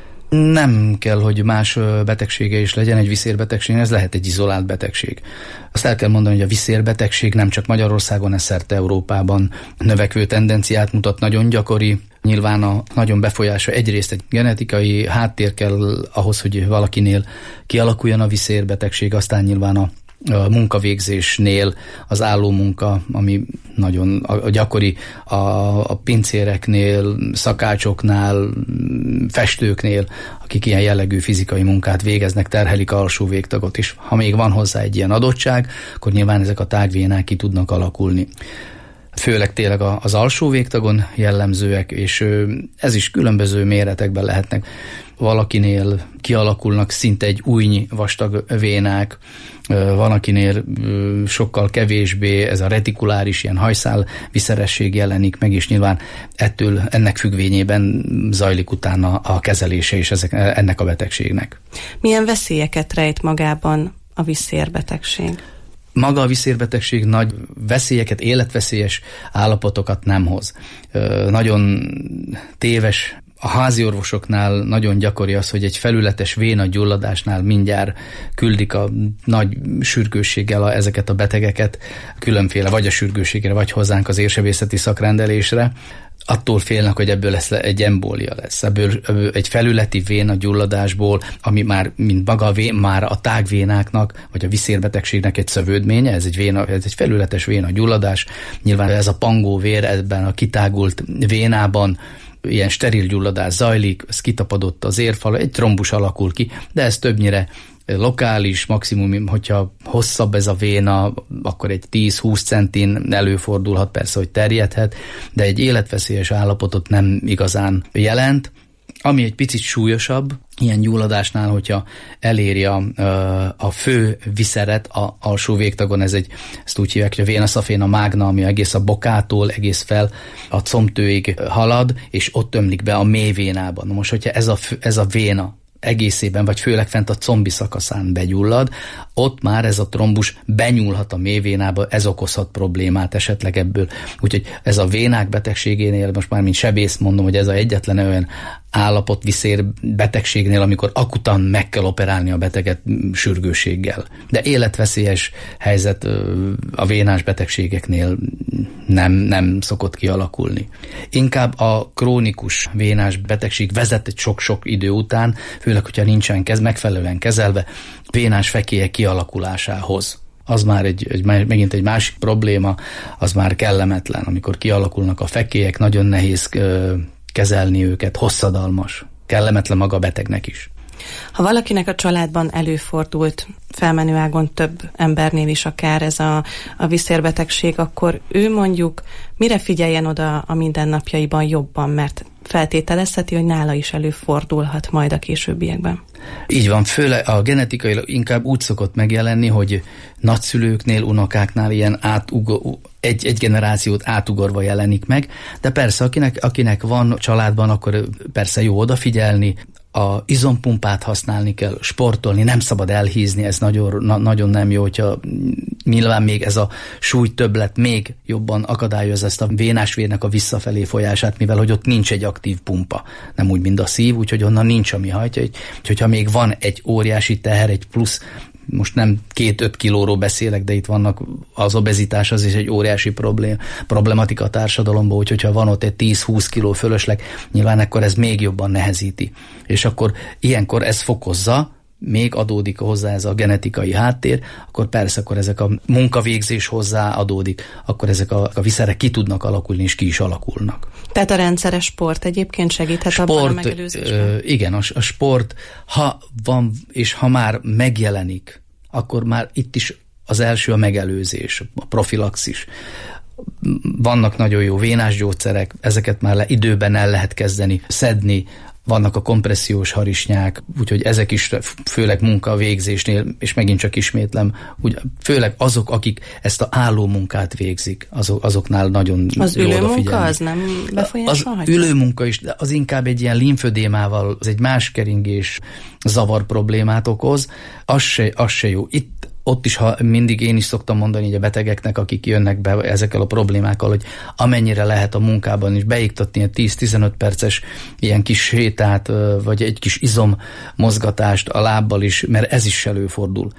Nem kell, hogy más betegsége is legyen egy viszérbetegség, ez lehet egy izolált betegség. Azt el kell mondani, hogy a viszérbetegség nem csak Magyarországon, ez szerte Európában növekvő tendenciát mutat, nagyon gyakori. Nyilván a nagyon befolyása egyrészt egy genetikai háttér kell ahhoz, hogy valakinél kialakuljon a viszérbetegség, aztán nyilván a a munkavégzésnél az álló munka, ami nagyon gyakori a, a pincéreknél, szakácsoknál, festőknél, akik ilyen jellegű fizikai munkát végeznek, terhelik alsó végtagot is. Ha még van hozzá egy ilyen adottság, akkor nyilván ezek a tágvénák ki tudnak alakulni. Főleg tényleg az alsó végtagon jellemzőek, és ez is különböző méretekben lehetnek. Valakinél kialakulnak szinte egy újnyi vastag vénák, van akinél sokkal kevésbé, ez a retikuláris, ilyen hajszál viszeresség jelenik meg, és nyilván ettől, ennek függvényében zajlik utána a kezelése is ezek, ennek a betegségnek. Milyen veszélyeket rejt magában a viszérbetegség? Maga a viszérbetegség nagy veszélyeket, életveszélyes állapotokat nem hoz. Nagyon téves. A háziorvosoknál nagyon gyakori az, hogy egy felületes vénagyulladásnál mindjárt küldik a nagy sürgősséggel a, ezeket a betegeket, különféle vagy a sürgősségre, vagy hozzánk az érsebészeti szakrendelésre. Attól félnek, hogy ebből lesz egy embólia lesz. Ebből, ebből egy felületi vénagyulladásból, ami már, mint maga a vén, már a tágvénáknak, vagy a viszérbetegségnek egy szövődménye, ez egy, véna, ez egy felületes vénagyulladás. Nyilván ez a pangóvér ebben a kitágult vénában, ilyen steril gyulladás zajlik, ez kitapadott az érfal, egy trombus alakul ki, de ez többnyire lokális, maximum, hogyha hosszabb ez a véna, akkor egy tíz-húsz centin előfordulhat, persze, hogy terjedhet, de egy életveszélyes állapotot nem igazán jelent. Ami egy picit súlyosabb, ilyen gyulladásnál, hogyha eléri a, a fő viszeret, a alsó végtagon, ez egy, ezt úgy hívják, hogy a vena safena magna, ami egész a bokától, egész fel a combtőig halad, és ott ömlik be a mélyvénában. Na most, hogyha ez a, ez a véna egészében, vagy főleg fent a combi szakaszán begyullad, ott már ez a trombus benyúlhat a mélyvénába, ez okozhat problémát esetleg ebből. Úgyhogy ez a vénák betegségénél, most már mint sebész mondom, hogy ez a egyetlen olyan állapot viszér betegségnél, amikor akutan meg kell operálni a beteget sürgősséggel. De életveszélyes helyzet a vénás betegségeknél nem, nem szokott kialakulni. Inkább a krónikus vénás betegség vezet egy sok-sok idő után, főleg, hogyha nincsen kez, megfelelően kezelve, vénás fekélyek kialakulásához. Az már egy, egy, megint egy másik probléma, az már kellemetlen, amikor kialakulnak a fekélyek, nagyon nehéz kezelni őket, hosszadalmas, kellemetlen maga a betegnek is. Ha valakinek a családban előfordult felmenő ágon több embernél is akár ez a, a viszérbetegség, akkor ő mondjuk mire figyeljen oda a mindennapjaiban jobban, mert feltételezheti, hogy nála is előfordulhat majd a későbbiekben. Így van, főleg a genetikailag inkább úgy szokott megjelenni, hogy nagyszülőknél, unokáknál ilyen átugó, egy, egy generációt átugorva jelenik meg, de persze akinek, akinek van családban, akkor persze jó odafigyelni, a izompumpát használni kell, sportolni, nem szabad elhízni, ez nagyon, na, nagyon nem jó, hogyha nyilván még ez a súlytöbblet még jobban akadályozza ezt a vénásvérnek a visszafelé folyását, mivel hogy ott nincs egy aktív pumpa, nem úgy, mint a szív, úgyhogy onnan nincs, ami hajtja, úgyhogy ha még van egy óriási teher, egy plusz, most nem két-öt kilóról beszélek, de itt vannak, az obezitás az is egy óriási problém, problematika a társadalomban, úgyhogy ha van ott egy tíz-húsz kiló fölösleg, nyilván akkor ez még jobban nehezíti. És akkor ilyenkor ez fokozza, még adódik hozzá ez a genetikai háttér, akkor persze akkor ezek a munkavégzés hozzá adódik, akkor ezek a, a viszerek ki tudnak alakulni, és ki is alakulnak. Tehát a rendszeres sport egyébként segíthet sport, abban a megelőzésben? Igen, a, a sport, ha van, és ha már megjelenik, akkor már itt is az első a megelőzés, a profilaxis. Vannak nagyon jó vénásgyógyszerek, ezeket már le, időben el lehet kezdeni szedni, vannak a kompressziós harisnyák, úgyhogy ezek is főleg munkavégzésnél, és megint csak ismétlem, úgy, főleg azok, akik ezt a álló munkát végzik, azok, azoknál nagyon az jó odafigyelni. Az ülőmunka az nem befolyásolhatja? Az ülőmunka is, de az inkább egy ilyen limfödémával, az egy más keringés zavar problémát okoz, az se, az se jó. Itt ott is, ha mindig én is szoktam mondani így a betegeknek, akik jönnek be ezekkel a problémákkal, hogy amennyire lehet a munkában is beiktatni egy tíz-tizenöt perces ilyen kis sétát, vagy egy kis izommozgatást a lábbal is, mert ez is előfordul.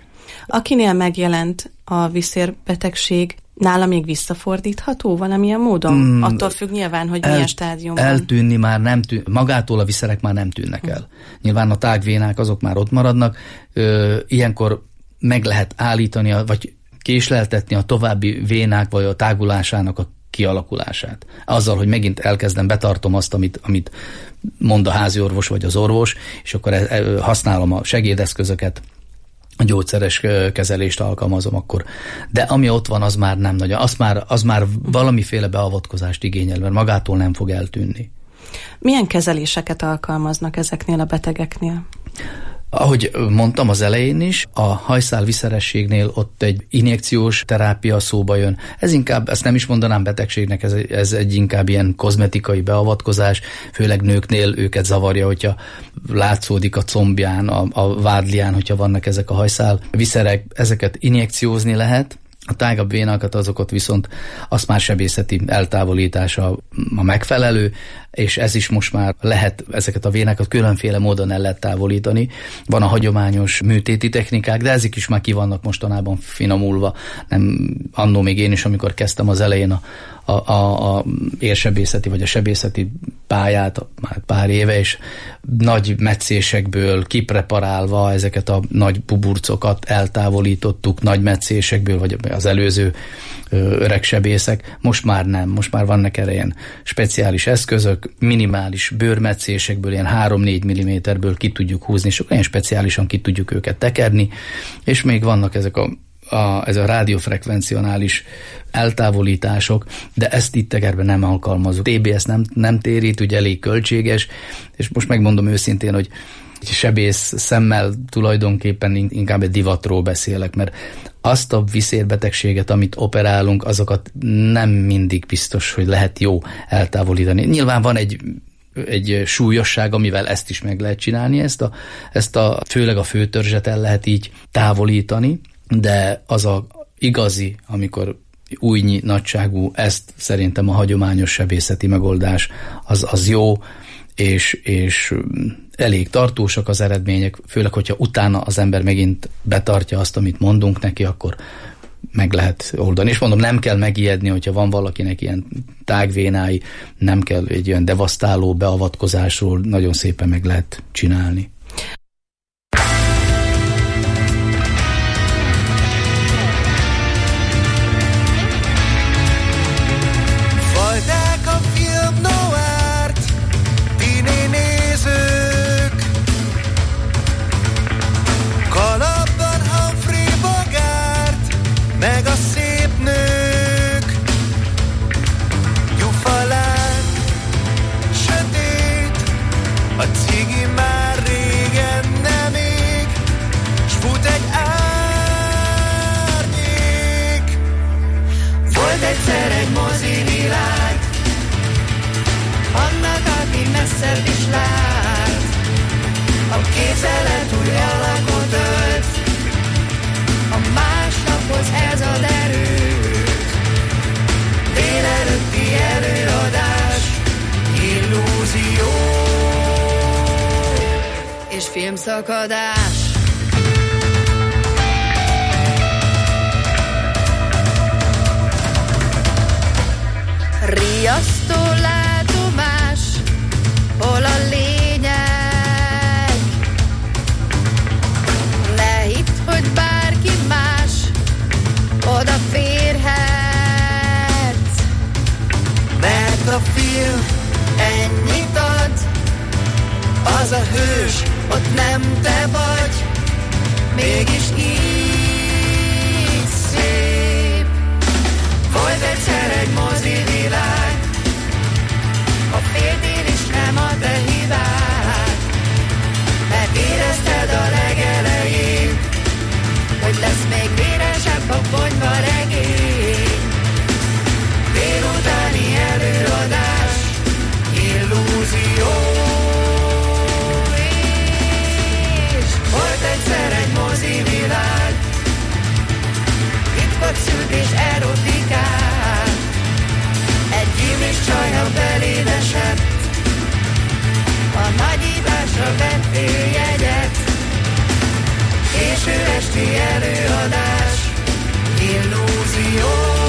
Akinél megjelent a viszérbetegség, nála még visszafordítható valamilyen módon? Mm, Attól függ nyilván, hogy el, milyen stádiumban. Eltűnni már nem tűn, magától a viszerek már nem tűnnek el. Mm. Nyilván a tágvénák azok már ott maradnak, Ö, ilyenkor meg lehet állítani, vagy késleltetni a további vénák, vagy a tágulásának a kialakulását. Azzal, hogy megint elkezdem, betartom azt, amit, amit mond a háziorvos, vagy az orvos, és akkor e, e, használom a segédeszközöket, a gyógyszeres kezelést alkalmazom akkor. De ami ott van, az már nem nagyon. Az már, az már valamiféle beavatkozást igényel, mert magától nem fog eltűnni. Milyen kezeléseket alkalmaznak ezeknél a betegeknél? Ahogy mondtam az elején is, a hajszálviszerességnél ott egy injekciós terápia szóba jön. Ez inkább, ezt nem is mondanám betegségnek, ez, ez egy inkább ilyen kozmetikai beavatkozás, főleg nőknél őket zavarja, hogyha látszódik a combján, a, a vádlián, hogyha vannak ezek a hajszálviszerek, ezeket injekciózni lehet. A tágabb vénákat, azokat viszont azt már sebészeti eltávolítása a megfelelő, és ez is most már lehet, ezeket a vénákat különféle módon el lehet távolítani. Van a hagyományos műtéti technikák, de ezek is már ki vannak mostanában finomulva. Nem, annó még én is, amikor kezdtem az elején a, a, a, a érsebészeti vagy a sebészeti pályát, már pár éve, és nagy metszésekből kipreparálva ezeket a nagy buburcokat eltávolítottuk nagy metszésekből, vagy az előző öreg sebészek. Most már nem, most már vannak erre ilyen speciális eszközök, minimális bőrmetszésekből, ilyen három-négy milliméterből ki tudjuk húzni, és olyan speciálisan ki tudjuk őket tekerni, és még vannak ezek a A, ez a rádiófrekvencionális eltávolítások, de ezt itt tekerben nem alkalmazunk. té bé es nem, nem térít, ugye elég költséges, és most megmondom őszintén, hogy sebész szemmel tulajdonképpen inkább egy divatról beszélek, mert azt a viszérbetegséget, amit operálunk, azokat nem mindig biztos, hogy lehet jó eltávolítani. Nyilván van egy egy súlyosság, amivel ezt is meg lehet csinálni, ezt a, ezt a főleg a főtörzset el lehet így távolítani, de az a igazi, amikor újnyi nagyságú, ezt szerintem a hagyományos sebészeti megoldás, az, az jó, és, és elég tartósak az eredmények, főleg, hogyha utána az ember megint betartja azt, amit mondunk neki, akkor meg lehet oldani. És mondom, nem kell megijedni, hogyha van valakinek ilyen tágvénái, nem kell egy olyan devasztáló beavatkozásról, nagyon szépen meg lehet csinálni. messzebb is lát. A képzelet új alakot ölt, a másnaphoz ez ad erőt. Délelőtti előadás, illúzió és filmszakadás. Riasztó látomás, hol a lényeg? Ne hidd, hogy bárki más odaférhet, mert a film ennyit ad, az a hős, ott nem te vagy, mégis így szép. Volt egyszer egy mozivilág, a féltél is nem a te hibád, mert érezted a legelején, hogy lesz még véresebb a ponyvaregény. Délutáni előadás, illúzió. És volt egyszer egy mozivilág, titkot szült és erotikát, egy gyímis csajha beléd esett, a nagyításra vettél jegyet. Késő esti előadás, illúzió.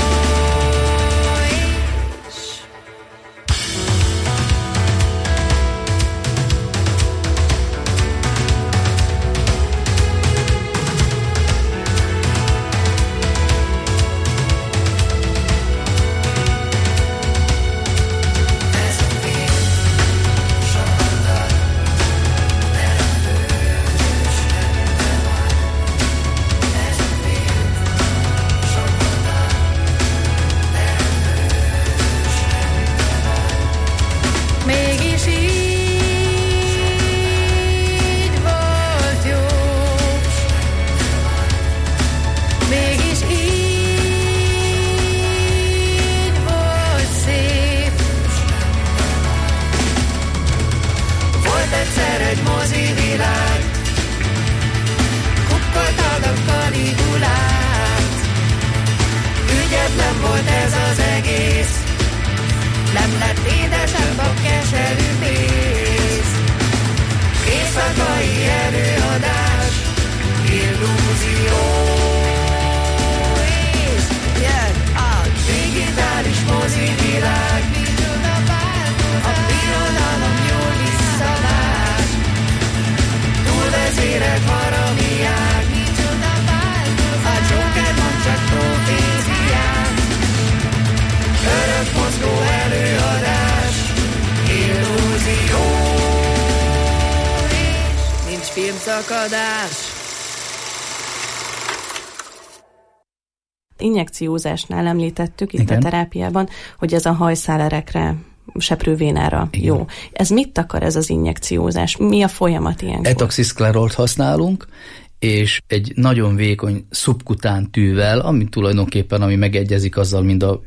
Injekciózásnál említettük itt Igen. a terápiában, hogy ez a hajszálerekre, seprővénára Igen. jó. Ez mit akar ez az injekciózás? Mi a folyamat ilyenkor? Etoxiszklerolt használunk, és egy nagyon vékony szubkután tűvel, ami tulajdonképpen ami megegyezik azzal, mint a,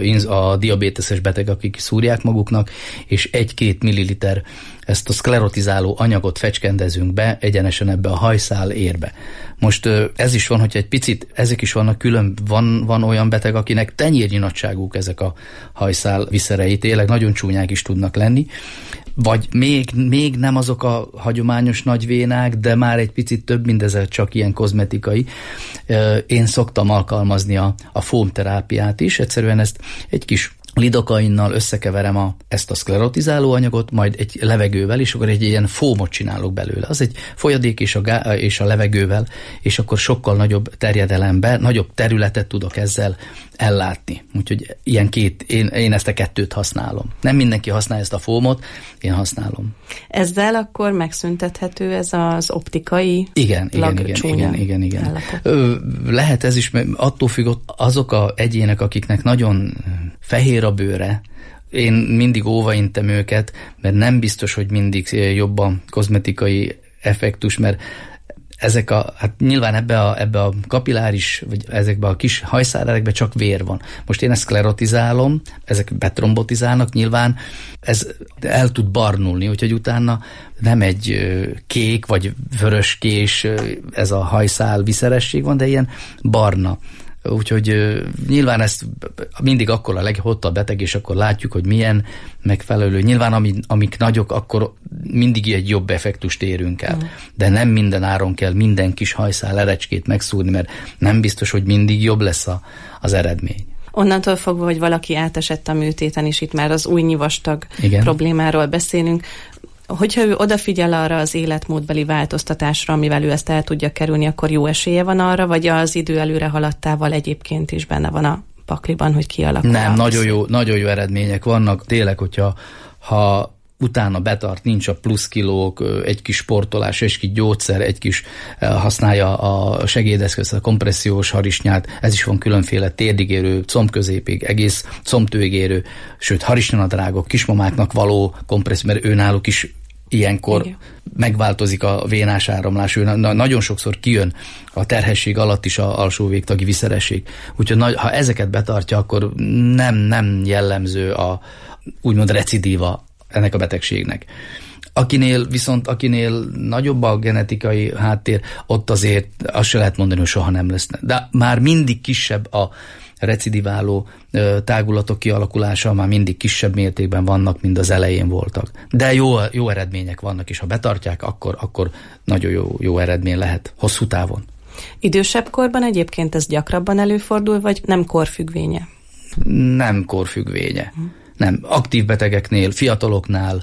a diabéteses beteg, akik szúrják maguknak, és egy-két milliliter ezt a szklerotizáló anyagot fecskendezünk be egyenesen ebbe a hajszál érbe. Most ez is van, hogy egy picit, ezek is vannak külön, van, van olyan beteg, akinek tenyérnyi nagyságúk ezek a hajszál viszerei, tényleg nagyon csúnyák is tudnak lenni, vagy még, még nem azok a hagyományos nagyvénák, de már egy picit több, mint ez csak ilyen kozmetikai. Én szoktam alkalmazni a, a fómterápiát is, egyszerűen ezt egy kis lidokainnal összekeverem a, ezt a szklerotizáló anyagot, majd egy levegővel, és akkor egy ilyen fómot csinálok belőle. Az egy folyadék és a, gá- és a levegővel, és akkor sokkal nagyobb terjedelemben, nagyobb területet tudok ezzel ellátni. Úgyhogy ilyen két, én, én ezt a kettőt használom. Nem mindenki használja ezt a fómot, én használom. Ezzel akkor megszüntethető ez az optikai igen, igen, igen, igen, igen, igen. Ö, lehet ez is, mert attól függ, azok a egyének, akiknek nagyon fehér a bőre, én mindig óvaintem őket, mert nem biztos, hogy mindig jobb a kozmetikai effektus, mert ezek a, hát nyilván ebbe a, ebbe a kapilláris, vagy ezekbe a kis hajszálerekbe csak vér van. Most én ezt szklerotizálom, ezek betrombotizálnak, nyilván ez el tud barnulni, úgyhogy utána nem egy kék vagy vöröskés, ez a hajszál viszeresség van, de ilyen barna. Úgyhogy uh, nyilván ezt mindig akkor a leghottabb beteg, és akkor látjuk, hogy milyen megfelelő. Nyilván ami, amik nagyok, akkor mindig egy jobb effektust érünk el. Mm. De nem minden áron kell minden kis hajszál erecskét megszúrni, mert nem biztos, hogy mindig jobb lesz a, az eredmény. Onnantól fogva, hogy valaki átesett a műtéten, és itt már az új nyivastag Igen. problémáról beszélünk, hogyha ő odafigyel arra az életmódbeli változtatásra, amivel ő ezt el tudja kerülni, akkor jó esélye van arra, vagy az idő előre haladtával egyébként is benne van a pakliban, hogy kialakul? Nem, nagyon jó, nagyon jó eredmények vannak. Tényleg, hogyha ha utána betart, nincs a plusz kilók, egy kis sportolás, egy kis gyógyszer, egy kis használja a segédeszközt, a kompressziós harisnyát, ez is van különféle térdigérő, combközépig, egész combtőigérő, sőt harisnyanadrágok, kismamáknak való kompresszió, mert őnáluk is ilyenkor Igen. megváltozik a vénás áramlás, ő na- nagyon sokszor kijön a terhesség alatt is a alsó végtagi viszeresség. Úgyhogy nagy, ha ezeket betartja, akkor nem, nem jellemző a úgymond recidíva ennek a betegségnek. Akinél viszont, akinél nagyobb a genetikai háttér, ott azért azt se lehet mondani, hogy soha nem lesz. De már mindig kisebb a recidiváló tágulatok kialakulása, már mindig kisebb mértékben vannak, mint az elején voltak. De jó, jó eredmények vannak, és ha betartják, akkor, akkor nagyon jó, jó eredmény lehet hosszú távon. Idősebb korban egyébként ez gyakrabban előfordul, vagy nem korfüggvénye? Nem korfüggvénye. Hm. Nem, aktív betegeknél, fiataloknál,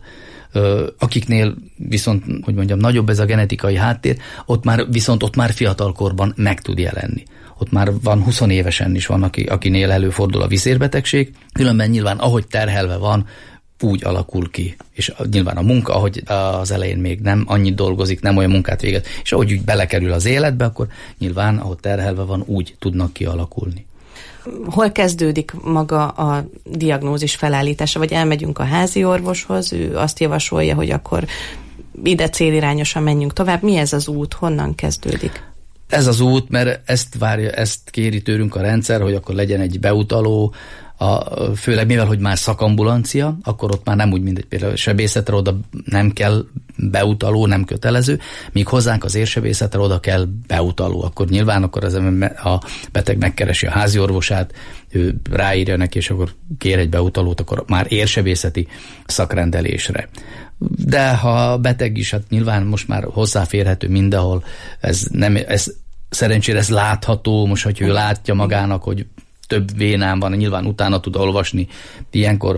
akiknél viszont, hogy mondjam, nagyobb ez a genetikai háttér, ott már, viszont ott már fiatalkorban meg tud jelenni. Ott már van húsz évesen is van, aki, akinél előfordul a viszérbetegség, különben nyilván ahogy terhelve van, úgy alakul ki. És nyilván a munka, ahogy az elején még nem annyit dolgozik, nem olyan munkát végez, és ahogy úgy belekerül az életbe, akkor nyilván, ahogy terhelve van, úgy tudnak kialakulni. Hol kezdődik maga a diagnózis felállítása, vagy elmegyünk a házi orvoshoz, ő azt javasolja, hogy akkor ide célirányosan menjünk tovább. Mi ez az út? Honnan kezdődik? Ez az út, mert ezt várja, ezt kéri tőlünk a rendszer, hogy akkor legyen egy beutaló, a, főleg mivel, hogy már szakambulancia, akkor ott már nem úgy, mint egy például sebészetre oda nem kell beutaló, nem kötelező, míg hozzánk az érsebészetre oda kell beutaló. Akkor nyilván akkor az a beteg megkeresi a házi orvosát, ő ráírja neki, és akkor kér egy beutalót, akkor már érsebészeti szakrendelésre. De ha a beteg is, hát nyilván most már hozzáférhető mindenhol, ez nem, ez szerencsére ez látható, most, hogy ő látja magának, hogy több vénám van, nyilván utána tud olvasni. Ilyenkor,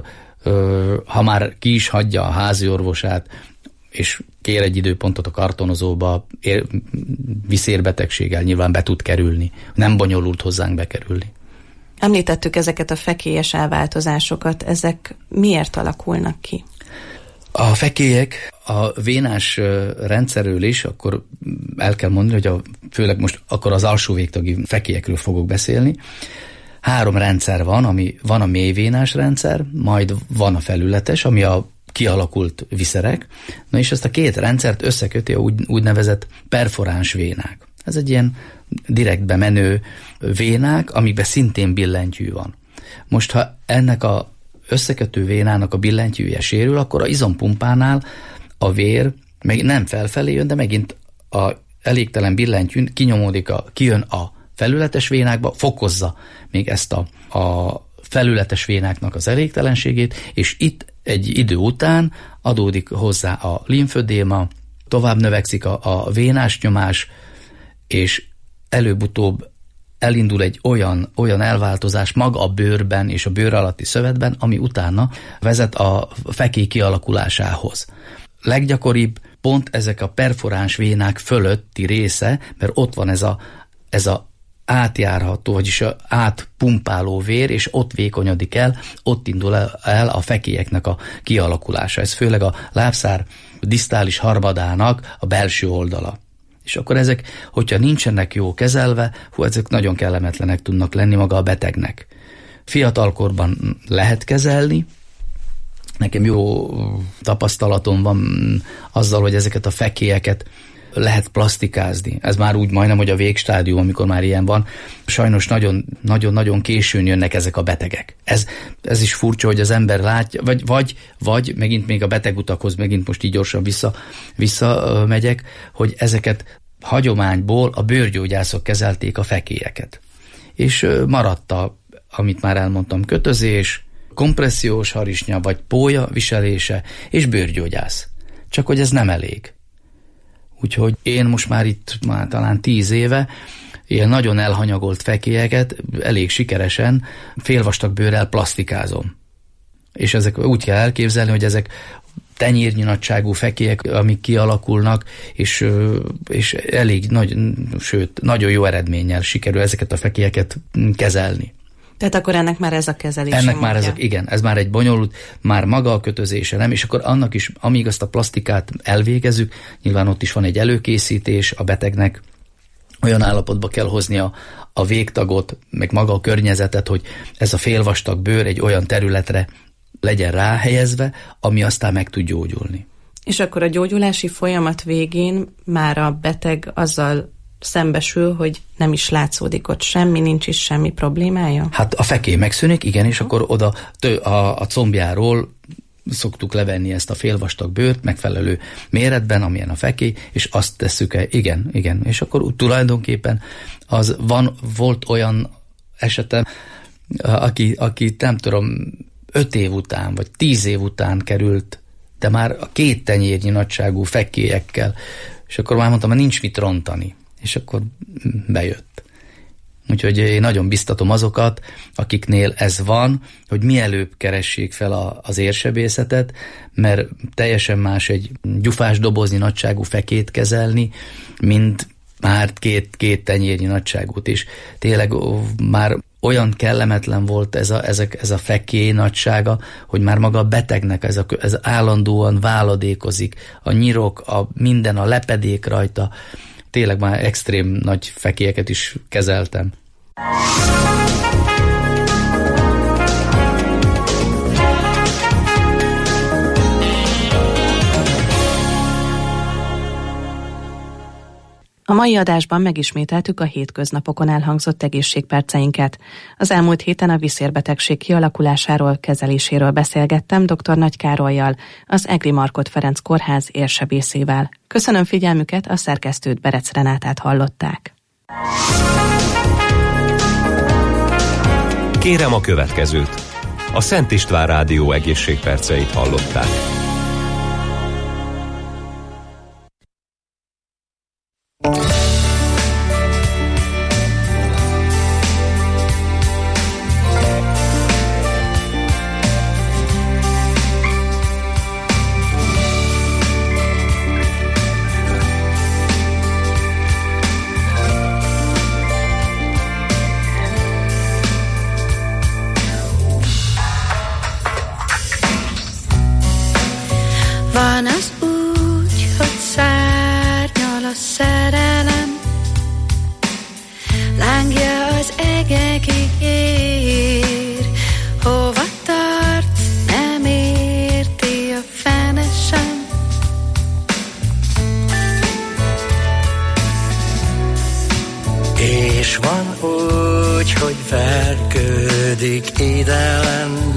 ha már ki is hagyja a házi orvosát, és kér egy időpontot a kartonozóba, viszérbetegséggel nyilván be tud kerülni. Nem bonyolult hozzánk bekerülni. Említettük ezeket a fekélyes elváltozásokat, ezek miért alakulnak ki? A fekélyek a vénás rendszerről is, akkor el kell mondani, hogy a, főleg most akkor az alsó végtagi fekélyekről fogok beszélni. Három rendszer van, ami van a mélyvénás rendszer, majd van a felületes, ami a kialakult viszerek, na és ezt a két rendszert összeköti a úgy, úgynevezett perforáns vénák. Ez egy ilyen direktbe menő vénák, amikben szintén billentyű van. Most, ha ennek a összekötő vénának a billentyűje sérül, akkor a izompumpánál a vér meg nem felfelé jön, de megint a elégtelen billentyűn kinyomódik, a, kijön a felületes vénákba, fokozza még ezt a, a felületes vénáknak az elégtelenségét, és itt egy idő után adódik hozzá a limfödéma, tovább növekszik a, a vénás nyomás, és előbb-utóbb elindul egy olyan, olyan elváltozás maga a bőrben és a bőr alatti szövetben, ami utána vezet a fekély kialakulásához. Leggyakoribb pont ezek a perforáns vénák fölötti része, mert ott van ez a, ez a átjárható, vagyis a átpumpáló vér, és ott vékonyodik el, ott indul el a fekélyeknek a kialakulása. Ez főleg a lábszár disztális harmadának a belső oldala. És akkor ezek, hogyha nincsenek jó kezelve, hú, ezek nagyon kellemetlenek tudnak lenni maga a betegnek. Fiatalkorban lehet kezelni, nekem jó tapasztalatom van azzal, hogy ezeket a fekélyeket lehet plastikázni. Ez már úgy majdnem, hogy a végstádium, amikor már ilyen van. Sajnos nagyon-nagyon későn jönnek ezek a betegek. Ez, ez is furcsa, hogy az ember látja, vagy, vagy, vagy megint még a betegutakhoz, megint most így gyorsan vissza, vissza megyek, hogy ezeket hagyományból a bőrgyógyászok kezelték a fekélyeket. És maradt a, amit már elmondtam, kötözés, kompressziós harisnya, vagy pólya viselése, és bőrgyógyász. Csak hogy ez nem elég. Úgyhogy én most már itt már talán tíz éve ilyen nagyon elhanyagolt fekélyeket elég sikeresen félvastag bőrrel plastikázom. És ezek úgy kell elképzelni, hogy ezek tenyérnyi nagyságú fekélyek, amik kialakulnak, és, és elég nagy, sőt, nagyon jó eredménnyel sikerül ezeket a fekélyeket kezelni. Tehát akkor ennek már ez a kezelése. Ennek már ez a, igen, ez már egy bonyolult, már maga a kötözése, nem? És akkor annak is, amíg azt a plastikát elvégezzük, nyilván ott is van egy előkészítés, a betegnek olyan állapotba kell hozni a, a végtagot, meg maga a környezetet, hogy ez a félvastag bőr egy olyan területre legyen ráhelyezve, ami aztán meg tud gyógyulni. És akkor a gyógyulási folyamat végén már a beteg azzal szembesül, hogy nem is látszódik ott semmi, nincs is semmi problémája? Hát a fekély megszűnik, igen, és akkor oda tő, a, a combjáról szoktuk levenni ezt a félvastag bőrt megfelelő méretben, amilyen a fekély, és azt tesszük el, igen, igen, és akkor úgy tulajdonképpen az van, volt olyan esetem, aki, aki nem tudom, öt év után, vagy tíz év után került, de már a két tenyérnyi nagyságú fekélyekkel, és akkor már mondtam, hogy nincs mit rontani, és akkor bejött. Úgyhogy én nagyon biztatom azokat, akiknél ez van, hogy mielőbb keressék fel a, az érsebészetet, mert teljesen más egy gyufás dobozni nagyságú fekét kezelni, mint már két, két tenyérnyi nagyságút is. Tényleg már olyan kellemetlen volt ez a, ezek, ez a fekély nagysága, hogy már maga a betegnek ez, a, ez állandóan váladékozik, a nyirok, a minden, a lepedék rajta. Tényleg már extrém nagy fekélyeket is kezeltem. A mai adásban megismételtük a hétköznapokon elhangzott egészségperceinket. Az elmúlt héten a viszérbetegség kialakulásáról, kezeléséről beszélgettem dr. Nagy Károllyal, az Egri Markhot Ferenc Kórház érsebészével. Köszönöm figyelmüket, a szerkesztőt, Berec Renátát hallották. Kérem a következőt. A Szent István Rádió egészségperceit hallották. Van az úgy, hogy szárnyal a szerelem, lángja az egekig ér, hova tart, nem érti a fene sem. És van úgy, hogy vergődik idelen,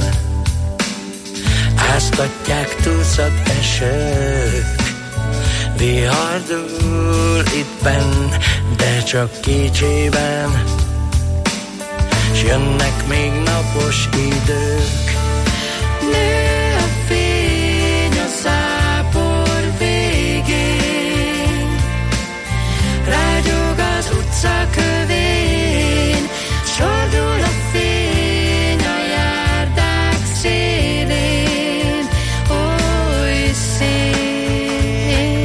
áztatják tucat esők, vihar dúl itt benn, de csak kicsiben, s jönnek még napos idők. Nő a fény a zápor végén, rágyog az utca kövén, sordul a fény a járdák szélén, oly szép.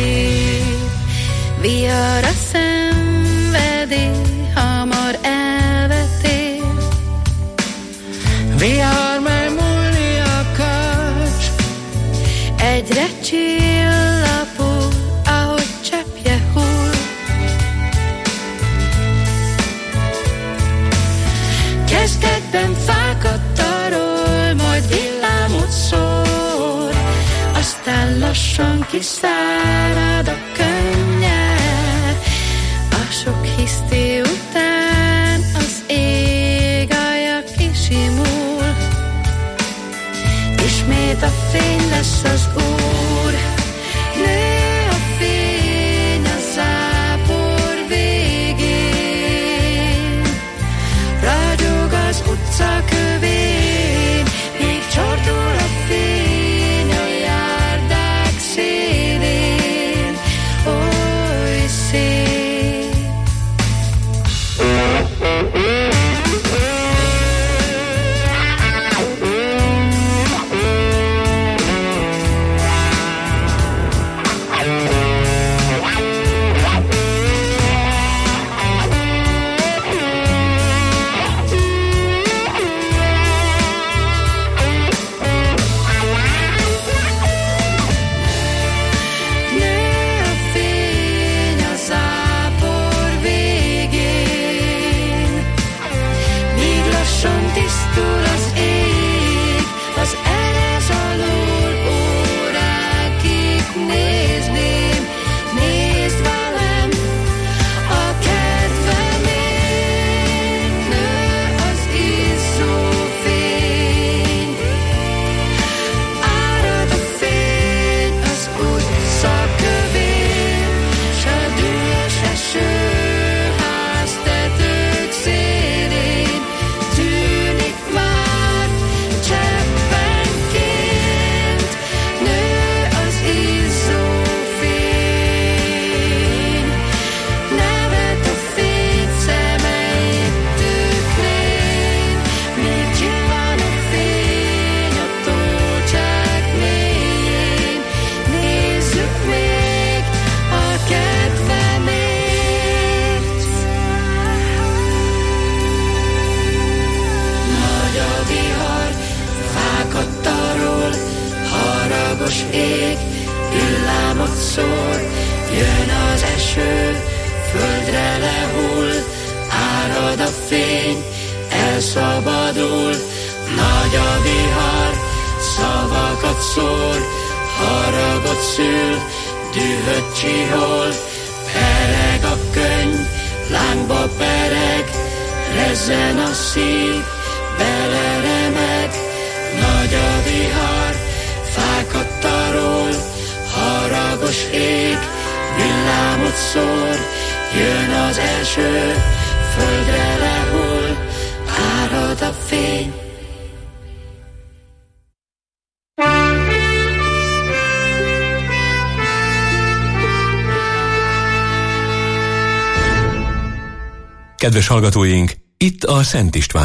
Vihar a szenvedély, hamar elvetél, vihar már múlni akar, egyre csillapul, ahogy cseppje hull. Kezdetben fákat tarol, majd villámot szór, aztán lassan kiszárad a könnyed. sok hiszti után az ég alja kisimul, ismét a fény lesz az Úr. Nő a fény a zápor végén, ragyog az utca kövén, míg csordul a fény a járdák szélén. Oly szép. Ég, villámot szór, jön az eső, földre lehull, árad a fény, elszabadul, nagy a vihar, szavakat szór, haragot szül, dühöt csihol, pereg a könny, lángba pereg, rezzen a szív, beleremeg, nagy a vihar, fákat tarol, haragos ég, villámot szór, jön az eső, földre lehull, árad a fény. Kedves hallgatóink, itt a Szent István